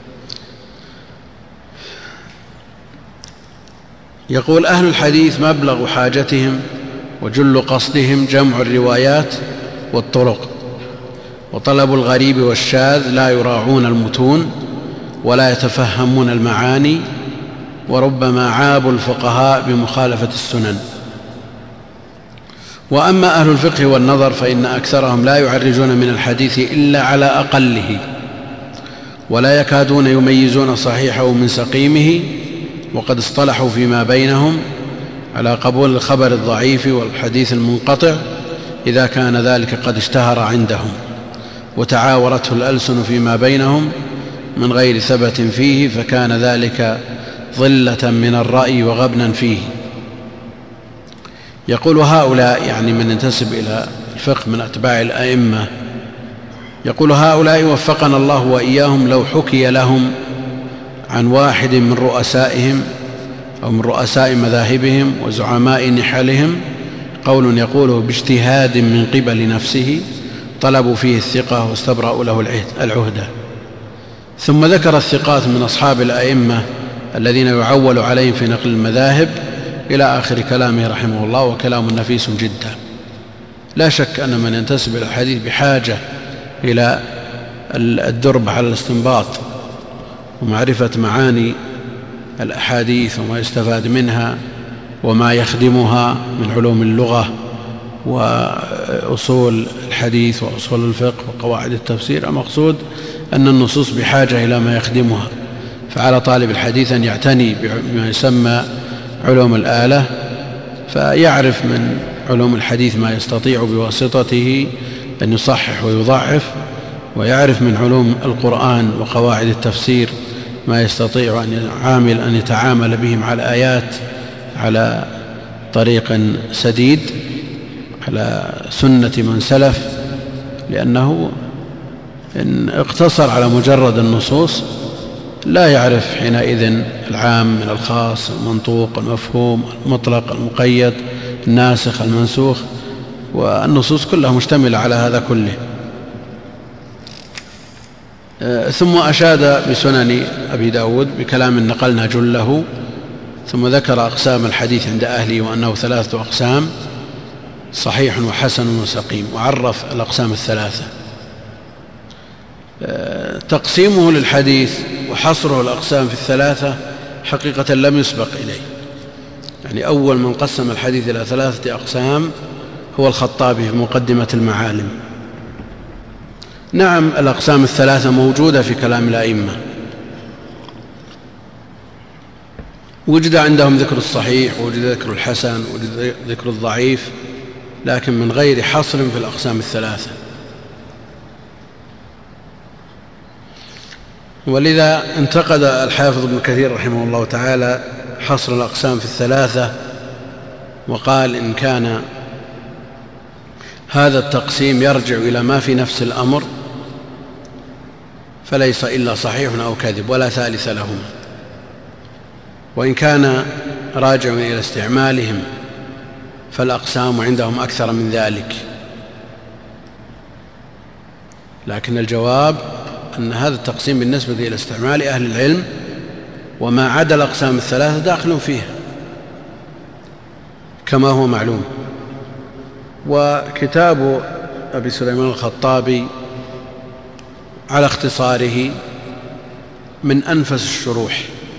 يقول: أهل الحديث مبلغ حاجتهم وجل قصدهم جمع الروايات والطرق، وطلب الغريب والشاذ، لا يراعون المتون ولا يتفهمون المعاني، وربما عابوا الفقهاء بمخالفة السنن. وأما أهل الفقه والنظر فإن أكثرهم لا يعرجون من الحديث إلا على أقله، ولا يكادون يميزون صحيحه من سقيمه، وقد اصطلحوا فيما بينهم على قبول الخبر الضعيف والحديث المنقطع إذا كان ذلك قد اشتهر عندهم، وتعاورته الألسن فيما بينهم من غير ثبت فيه، فكان ذلك ضلة من الرأي وغبنا فيه. يقول: هؤلاء، يعني من ينتسب إلى الفقه من أتباع الأئمة، يقول: هؤلاء وفقنا الله وإياهم لو حكي لهم عن واحد من رؤسائهم أو من رؤساء مذاهبهم وزعماء نحلهم قول يقوله باجتهاد من قبل نفسه، طلبوا فيه الثقة واستبرأوا له العهدة. ثم ذكر الثقات من أصحاب الأئمة الذين يعول عليهم في نقل المذاهب إلى آخر كلامه رحمه الله، وكلام نفيس جدا. لا شك أن من ينتسب إلى الحديث بحاجة إلى الدرب على الاستنباط ومعرفة معاني الأحاديث وما يستفاد منها وما يخدمها من علوم اللغة وأصول الحديث وأصول الفقه وقواعد التفسير. المقصود أن النصوص بحاجة إلى ما يخدمها، فعلى طالب الحديث أن يعتني بما يسمى علوم الآلة، فيعرف من علوم الحديث ما يستطيع بواسطته أن يصحح ويضعف، ويعرف من علوم القرآن وقواعد التفسير ما يستطيع أن يعامل أن يتعامل بهم على الآيات على طريق سديد على سنة من سلف، لأنه إن اقتصر على مجرد النصوص لا يعرف حينئذ العام من الخاص، المنطوق، المفهوم، المطلق، المقيد، الناسخ، المنسوخ، والنصوص كلها مشتملة على هذا كله. ثم أشاد بسنن أبي داود بكلام نقلنا جله، ثم ذكر أقسام الحديث عند أهله وأنه ثلاثة أقسام: صحيح وحسن وسقيم، وعرف الأقسام الثلاثة. تقسيمه للحديث وحصره الأقسام في الثلاثة حقيقة لم يسبق إليه، يعني أول من قسم الحديث إلى ثلاثة أقسام هو الخطابي في مقدمة المعالم. نعم، الأقسام الثلاثة موجودة في كلام الأئمة، وجد عندهم ذكر الصحيح، ووجد ذكر الحسن، ووجد ذكر الضعيف، لكن من غير حصر في الأقسام الثلاثة. ولذا انتقد الحافظ ابن كثير رحمه الله تعالى حصر الأقسام في الثلاثة، وقال: إن كان هذا التقسيم يرجع إلى ما في نفس الأمر فليس إلا صحيح أو كذب ولا ثالث لهما، وإن كان راجع إلى استعمالهم فالأقسام عندهم أكثر من ذلك. لكن الجواب أن هذا التقسيم بالنسبة إلى استعمال أهل العلم، وما عدا الأقسام الثلاثة داخل فيها كما هو معلوم. وكتاب أبي سليمان الخطابي على اختصاره من أنفس الشروح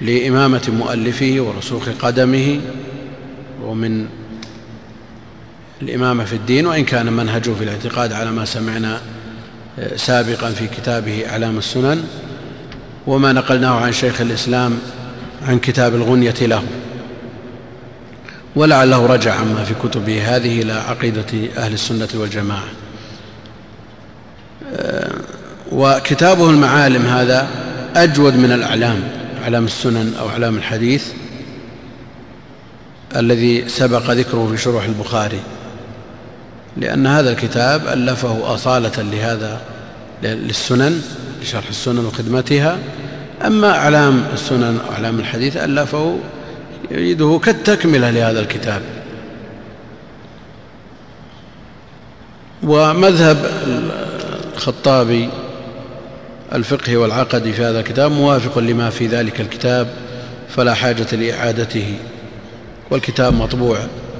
لإمامة مؤلفه ورسوخ قدمه ومن الإمامة في الدين، وإن كان منهجه في الاعتقاد على ما سمعنا سابقا في كتابه أعلام السنن وما نقلناه عن شيخ الإسلام عن كتاب الغنية له، ولعله رجع عما في كتبه هذه إلى عقيدة أهل السنة والجماعة. وكتابه المعالم هذا أجود من الأعلام، أعلام السنن أو أعلام الحديث الذي سبق ذكره في شروح البخاري، لأن هذا الكتاب ألفه أصالة لهذا للسنن، لشرح السنن وخدمتها. أما أعلام السنن أو أعلام الحديث ألفه يريده كالتكملة لهذا الكتاب. ومذهب الخطابي الفقهي والعقدي في هذا الكتاب موافق لما في ذلك الكتاب، فلا حاجة لإعادته. والكتاب مطبوع،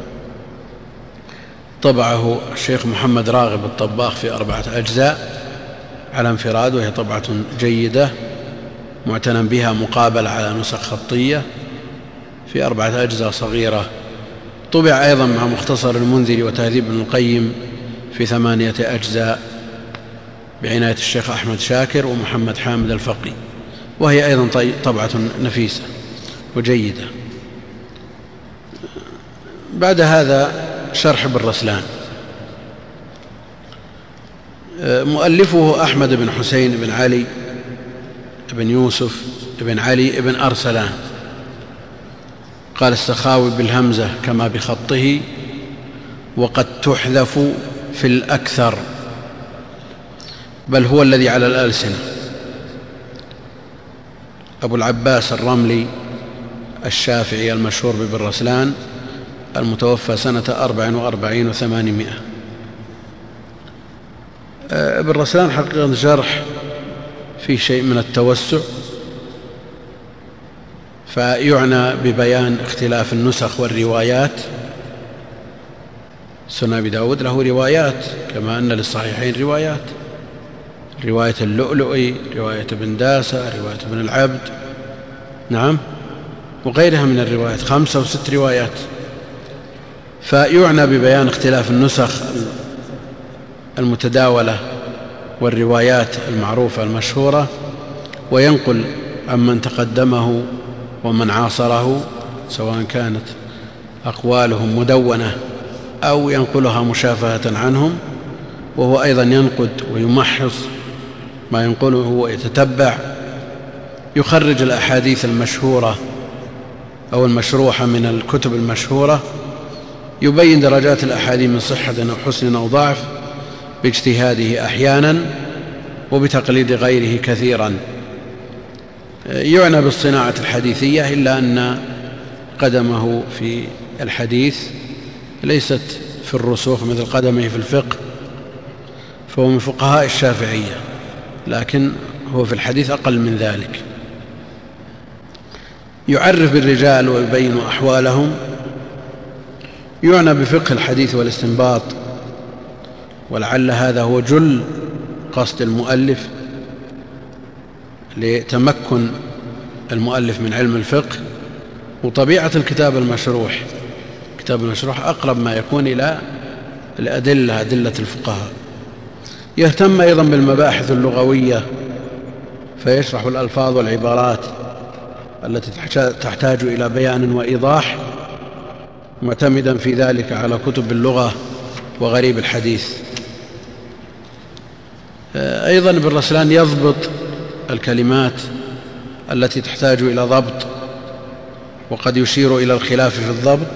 طبعه الشيخ محمد راغب الطباخ في أربعة أجزاء على انفراد، وهي طبعة جيدة معتنى بها مقابل على نسخ خطية في أربعة أجزاء صغيرة. طبع أيضا مع مختصر المنذري وتهذيب ابن القيم في ثمانية أجزاء بعناية الشيخ أحمد شاكر ومحمد حامد الفقي، وهي أيضا طبعة نفيسة وجيدة. بعد هذا شرح ابن رسلان، مؤلفه أحمد بن حسين بن علي بن يوسف بن علي بن أرسلان. قال السخاوي بالهمزة كما بخطه، وقد تحذف في الأكثر، بل هو الذي على الألسنة. أبو العباس الرملي الشافعي المشهور بابن رسلان المتوفى سنة أربع وأربعين وثمانمائة. ابن رسلان حقيقة شرح فيه شيء من التوسع، فيعنى ببيان اختلاف النسخ والروايات. سنن أبي داود له روايات كما أن للصحيحين روايات، رواية اللؤلؤي، رواية ابن داسة، رواية ابن العبد، نعم، وغيرها من الروايات، خمسة وست روايات. فيعنى ببيان اختلاف النسخ المتداولة والروايات المعروفة المشهورة، وينقل عمن تقدمه ومن عاصره، سواء كانت أقوالهم مدونة أو ينقلها مشافهة عنهم، وهو أيضا ينقد ويمحص ما ينقله ويتتبع، يخرج الأحاديث المشهورة أو المشروحة من الكتب المشهورة، يبين درجات الأحاديث من صحة أو حسن أو ضعف باجتهاده أحيانا وبتقليد غيره كثيرا. يعنى بالصناعة الحديثية، إلا أن قدمه في الحديث ليست في الرسوخ مثل قدمه في الفقه، فهو من فقهاء الشافعية، لكن هو في الحديث أقل من ذلك. يعرف بالرجال ويبين أحوالهم، يعنى بفقه الحديث والاستنباط، ولعل هذا هو جل قصد المؤلف لتمكن المؤلف من علم الفقه. وطبيعة الكتاب المشروح، الكتاب المشروح أقرب ما يكون إلى الأدلة، أدلة الفقهاء. يهتم أيضا بالمباحث اللغوية، فيشرح الألفاظ والعبارات التي تحتاج إلى بيان وإيضاح، معتمدا في ذلك على كتب اللغة وغريب الحديث. أيضا ابن رسلان يضبط الكلمات التي تحتاج إلى ضبط، وقد يشير إلى الخلاف في الضبط.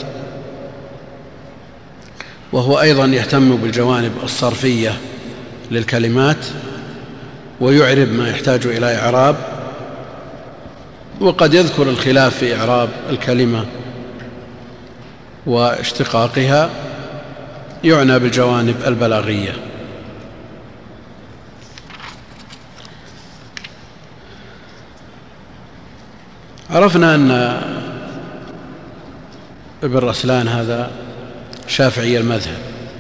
وهو أيضا يهتم بالجوانب الصرفية للكلمات، ويعرب ما يحتاج إلى إعراب، وقد يذكر الخلاف في إعراب الكلمة واشتقاقها. يعنى بالجوانب البلاغية. عرفنا أن ابن رسلان هذا شافعي المذهب،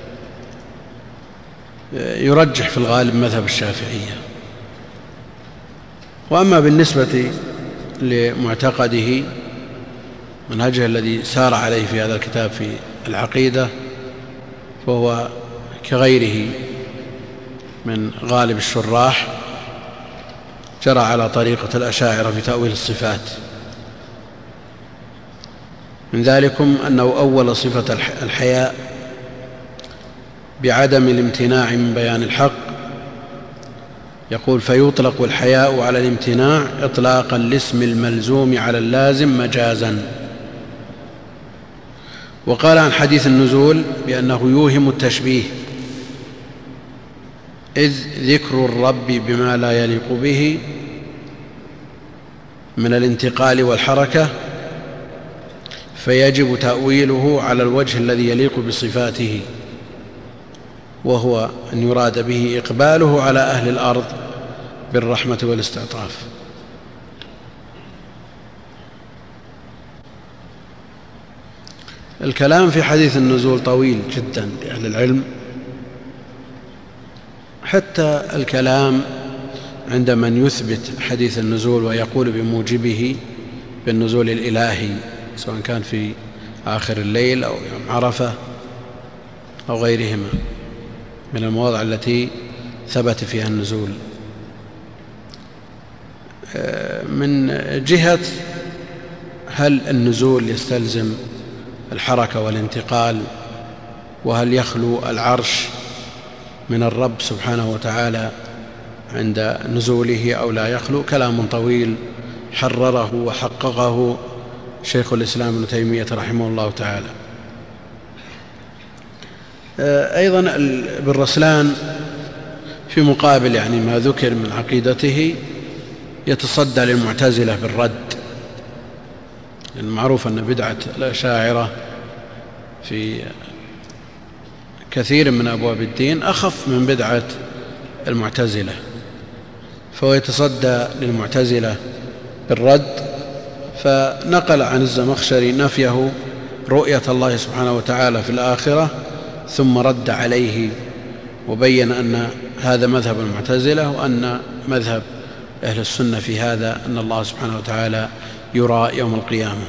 يرجح في الغالب مذهب الشافعية. وأما بالنسبة لمعتقده منهجه الذي سار عليه في هذا الكتاب في العقيدة، فهو كغيره من غالب الشراح جرى على طريقة الأشاعرة في تأويل الصفات. من ذلكم أنه أول صفة الحياء بعدم الامتناع من بيان الحق، يقول: فيطلق الحياء على الامتناع إطلاقا لاسم الملزوم على اللازم مجازا. وقال عن حديث النزول بأنه يوهم التشبيه، إذ ذكر الرب بما لا يليق به من الانتقال والحركة فيجب تأويله على الوجه الذي يليق بصفاته، وهو أن يراد به إقباله على أهل الأرض بالرحمة والاستعطاف. الكلام في حديث النزول طويل جدا لأهل العلم، حتى الكلام عند من يثبت حديث النزول ويقول بموجبه بالنزول الإلهي، سواء كان في آخر الليل أو يوم عرفة أو غيرهما من المواضع التي ثبت فيها النزول. من جهة هل النزول يستلزم الحركة والانتقال، وهل يخلو العرش من الرب سبحانه وتعالى عند نزوله أو لا يخلو، كلام طويل حرره وحققه شيخ الإسلام ابن تيمية رحمه الله تعالى. أيضا ابن رسلان في مقابل يعني ما ذكر من عقيدته يتصدى للمعتزلة بالرد، لأن معروف أن بدعة الأشاعرة في كثير من أبواب الدين أخف من بدعة المعتزلة، فهو يتصدى للمعتزلة بالرد، فنقل عن الزمخشري نفيه رؤية الله سبحانه وتعالى في الآخرة، ثم رد عليه وبين أن هذا مذهب المعتزلة، وأن مذهب أهل السنة في هذا أن الله سبحانه وتعالى يرى يوم القيامة.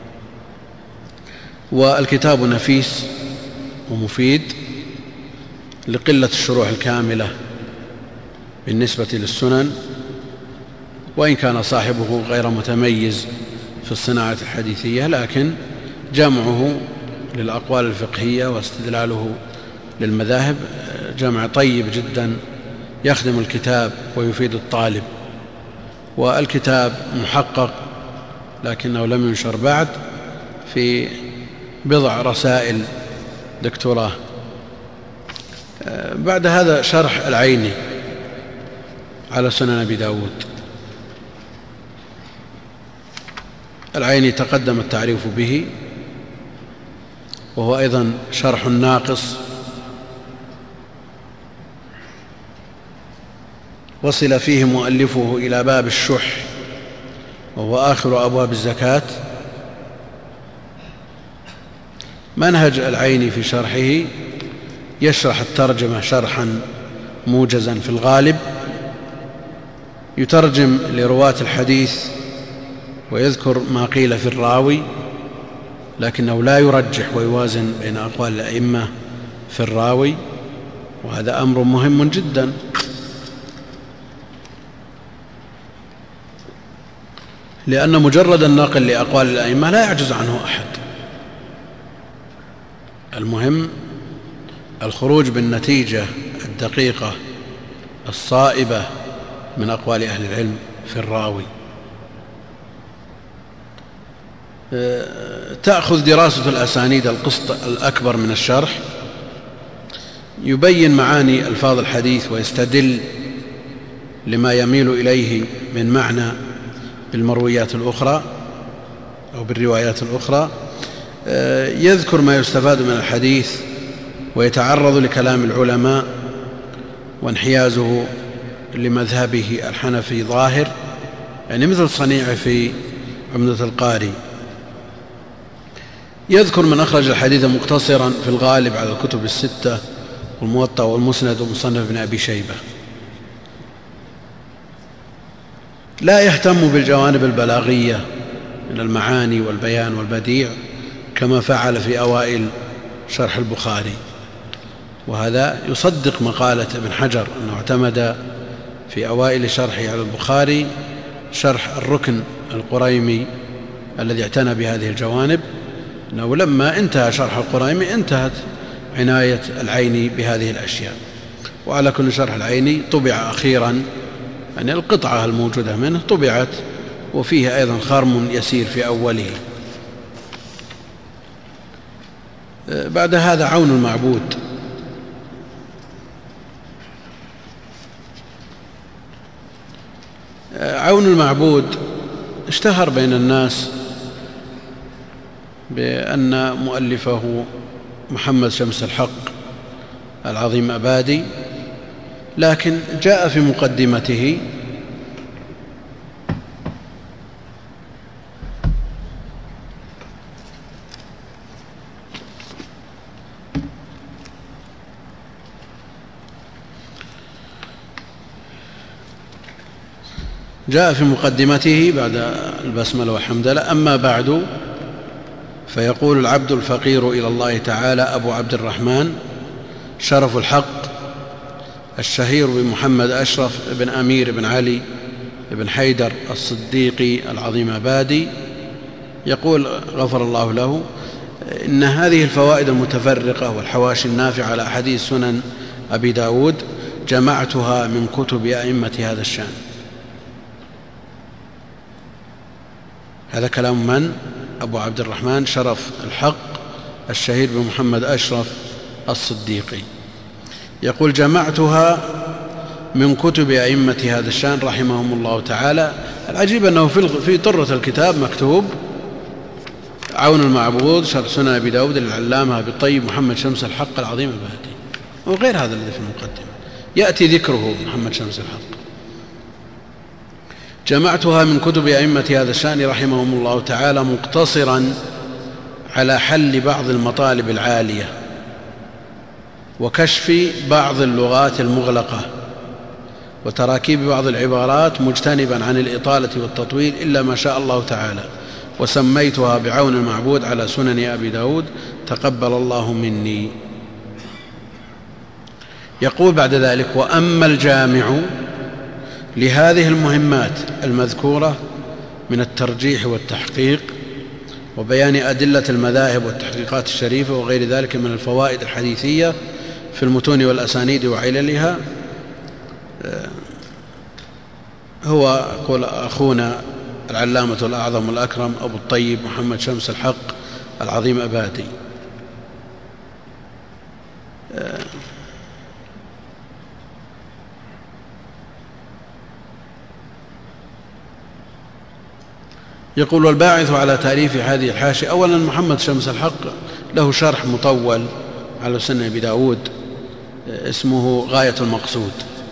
والكتاب نفيس ومفيد لقلة الشروح الكاملة بالنسبة للسنن، وإن كان صاحبه غير متميز في الصناعة الحديثية، لكن جمعه للأقوال الفقهية واستدلاله للمذاهب جمع طيب جدا يخدم الكتاب ويفيد الطالب. والكتاب محقق لكنه لم ينشر بعد، في بضع رسائل دكتوراه. بعد هذا شرح العيني على سنن أبي داود. العيني تقدم التعريف به، وهو أيضا شرح ناقص، وصل فيه مؤلفه إلى باب الشح، وهو آخر أبواب الزكاة. منهج العيني في شرحه يشرح الترجمة شرحا موجزا في الغالب، يترجم لرواة الحديث ويذكر ما قيل في الراوي، لكنه لا يرجح ويوازن بين أقوال الأئمة في الراوي، وهذا أمر مهم جدا. لأن مجرد النقل لأقوال الأئمة لا يعجز عنه أحد، المهم الخروج بالنتيجة الدقيقة الصائبة من أقوال أهل العلم في الراوي. تأخذ دراسة الأسانيد القسط الأكبر من الشرح، يبين معاني ألفاظ الحديث ويستدل لما يميل إليه من معنى بالمرويات الأخرى أو بالروايات الأخرى، يذكر ما يستفاد من الحديث ويتعرض لكلام العلماء وانحيازه لمذهبه الحنفي ظاهر، يعني مثل صنيعه في عمدة القاري. يذكر من أخرج الحديث مقتصرا في الغالب على الكتب الستة والموطأ والمسند ومصنف ابن أبي شيبة. لا يهتم بالجوانب البلاغية من المعاني والبيان والبديع كما فعل في أوائل شرح البخاري، وهذا يصدق مقالة ابن حجر أنه اعتمد في أوائل شرحه على البخاري شرح الركن القريمي الذي اعتنى بهذه الجوانب، أنه لما انتهى شرح القريمي انتهت عناية العيني بهذه الأشياء. وعلى كل شرح العيني طبع أخيرا، يعني القطعة الموجودة منه طبعت وفيه أيضا خرم يسير في أوله. بعد هذا عون المعبود. عون المعبود اشتهر بين الناس بأن مؤلفه محمد شمس الحق العظيم أبادي، لكن جاء في مقدمته جاء في مقدمته بعد البسملة والحمدلله: أما بعد، فيقول العبد الفقير إلى الله تعالى أبو عبد الرحمن شرف الحق الشهير بمحمد أشرف بن أمير بن علي بن حيدر الصديقي العظيم أبادي، يقول غفر الله له: إن هذه الفوائد المتفرقة والحواشي النافعة على أحاديث سنن أبي داود جمعتها من كتب أئمة هذا الشأن. هذا كلام من؟ أبو عبد الرحمن شرف الحق الشهير بمحمد أشرف الصديقي، يقول: جمعتها من كتب أئمة هذا الشأن رحمهم الله تعالى. العجيب أنه في طرة الكتاب مكتوب عون المعبود شرح سنن أبي داود للعلامة أبي الطيب محمد شمس الحق العظيم البهدي، وغير هذا الذي في المقدمة يأتي ذكره محمد شمس الحق. جمعتها من كتب أئمة هذا الشأن رحمهم الله تعالى مقتصرا على حل بعض المطالب العالية وكشف بعض اللغات المغلقة وتراكيب بعض العبارات، مجتنبا عن الإطالة والتطويل إلا ما شاء الله تعالى، وسميتها بعون المعبود على سنن أبي داود تقبل الله مني. يقول بعد ذلك: وأما الجامع لهذه المهمات المذكورة من الترجيح والتحقيق وبيان أدلة المذاهب والتحقيقات الشريفة وغير ذلك من الفوائد الحديثية في المتون والأسانيد وعللها، هو يقول أخونا العلامة الأعظم الأكرم أبو الطيب محمد شمس الحق العظيم أبادي. يقول: والباعث على تأليف هذه الحاشية، أولا محمد شمس الحق له شرح مطول على سنن أبي داود اسمه غاية المقصود،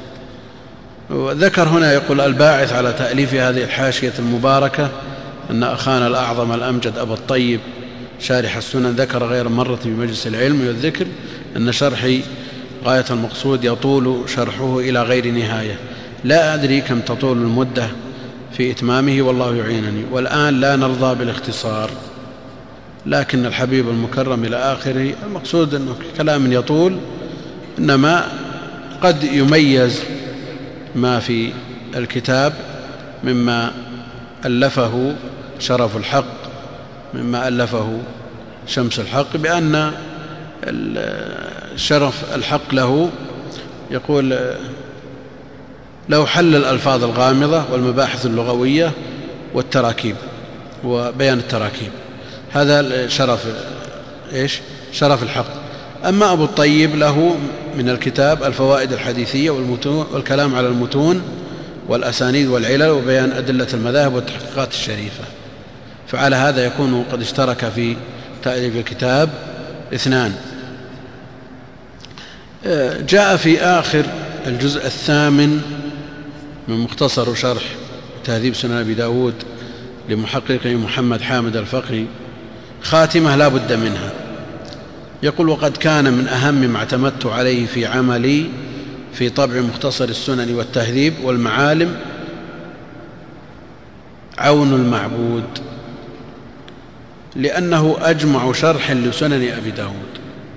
وذكر هنا يقول: الباعث على تأليف هذه الحاشية المباركة أن أخانا الأعظم الأمجد أبا الطيب شارح السنن ذكر غير مرة في مجلس العلم والذكر أن شرحي غاية المقصود يطول شرحه إلى غير نهاية، لا أدري كم تطول المدة في إتمامه والله يعينني، والآن لا نرضى بالاختصار، لكن الحبيب المكرم إلى آخره. المقصود أنه كلام يطول، إنما قد يميز ما في الكتاب مما ألفه شرف الحق مما ألفه شمس الحق، بأن شرف الحق له يقول له حل الألفاظ الغامضة والمباحث اللغوية والتراكيب وبيان التراكيب، هذا شرف إيش؟ شرف الحق. أما أبو الطيب له من الكتاب الفوائد الحديثية والمتون والكلام على المتون والأسانيد والعلل وبيان أدلة المذاهب والتحقيقات الشريفة، فعلى هذا يكون قد اشترك في تأليف الكتاب اثنان. جاء في آخر الجزء الثامن من مختصر شرح تهذيب سنن أبي داود لمحققه محمد حامد الفقري خاتمة لا بد منها. يقول: وقد كان من أهم ما اعتمدت عليه في عملي في طبع مختصر السنن والتهذيب والمعالم عون المعبود، لأنه أجمع شرح لسنن أبي داود،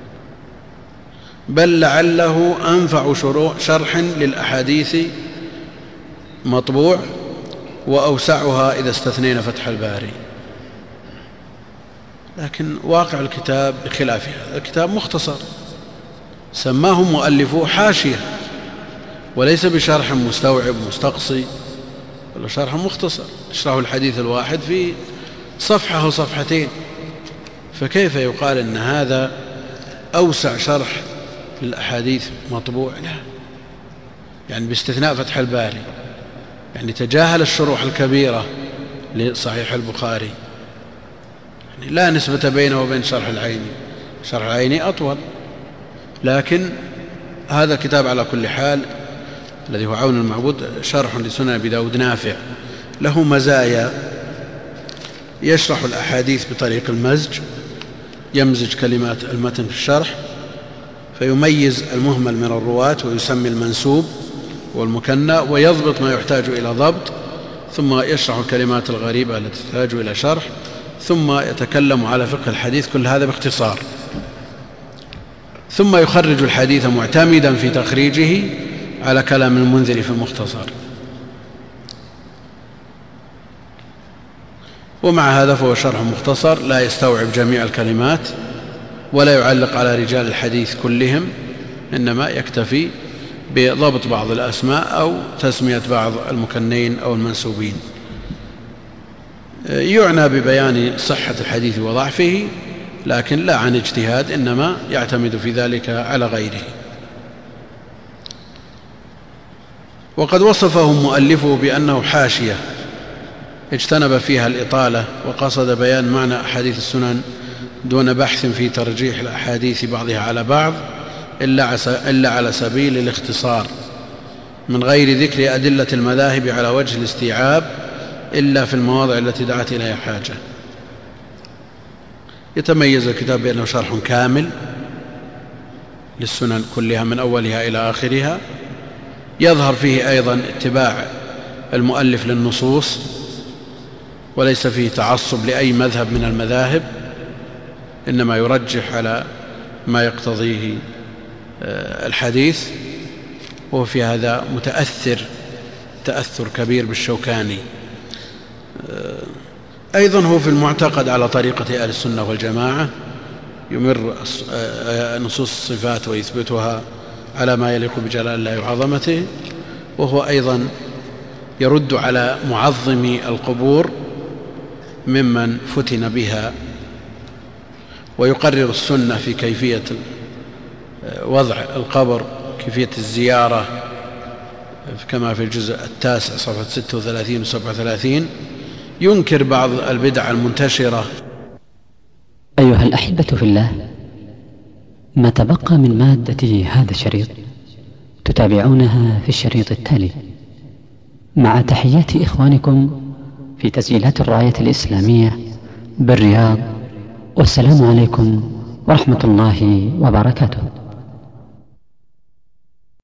بل لعله أنفع شرح للأحاديث مطبوع وأوسعها إذا استثنينا فتح الباري. لكن واقع الكتاب بخلاف هذا، الكتاب مختصر سماه مؤلفه حاشية، وليس بشرح مستوعب مستقصي، ولا شرح مختصر يشرح الحديث الواحد في صفحة أو صفحتين، فكيف يقال أن هذا أوسع شرح للأحاديث مطبوع؟ لا، يعني باستثناء فتح الباري، يعني تجاهل الشروح الكبيرة لصحيح البخاري، يعني لا نسبة بينه وبين شرح العيني، شرح العيني أطول، لكن هذا الكتاب على كل حال الذي هو عون المعبود شرح لسنن أبي داود نافع، له مزايا، يشرح الأحاديث بطريق المزج، يمزج كلمات المتن في الشرح فيميز المهمل من الرواة ويسمي المنسوب والمكنى ويضبط ما يحتاج إلى ضبط، ثم يشرح الكلمات الغريبة التي تحتاج إلى شرح، ثم يتكلم على فقه الحديث، كل هذا باختصار، ثم يخرج الحديث معتمدا في تخريجه على كلام المنذر في المختصر. ومع هذا فهو شرح مختصر لا يستوعب جميع الكلمات ولا يعلق على رجال الحديث كلهم، إنما يكتفي بضبط بعض الأسماء أو تسمية بعض المكنين أو المنسوبين. يعنى ببيان صحة الحديث وضعفه، لكن لا عن اجتهاد، إنما يعتمد في ذلك على غيره. وقد وصفه مؤلفه بأنه حاشية اجتنب فيها الإطالة، وقصد بيان معنى أحاديث السنن دون بحث في ترجيح الأحاديث بعضها على بعض إلا على سبيل الاختصار، من غير ذكر أدلة المذاهب على وجه الاستيعاب إلا في المواضع التي دعت إليها حاجة. يتميز الكتاب بأنه شرح كامل للسنن كلها من أولها إلى آخرها، يظهر فيه أيضا اتباع المؤلف للنصوص، وليس فيه تعصب لأي مذهب من المذاهب، إنما يرجح على ما يقتضيه الحديث، وفي هذا متأثر تأثر كبير بالشوكاني. أيضا هو في المعتقد على طريقة أهل السنة والجماعة، يمر نصوص الصفات ويثبتها على ما يليق بجلال الله وعظمته، وهو أيضا يرد على معظمي القبور ممن فتن بها، ويقرر السنة في كيفية وضع القبر، كيفية الزيارة، كما في الجزء التاسع صفحة ستة وثلاثين وسبعة وثلاثين. ينكر بعض البدع المنتشرة. أيها الأحبة في الله، ما تبقى من مادة هذا الشريط تتابعونها في الشريط التالي، مع تحيات إخوانكم في تسجيلات الراية الإسلامية بالرياض، والسلام عليكم ورحمة الله وبركاته.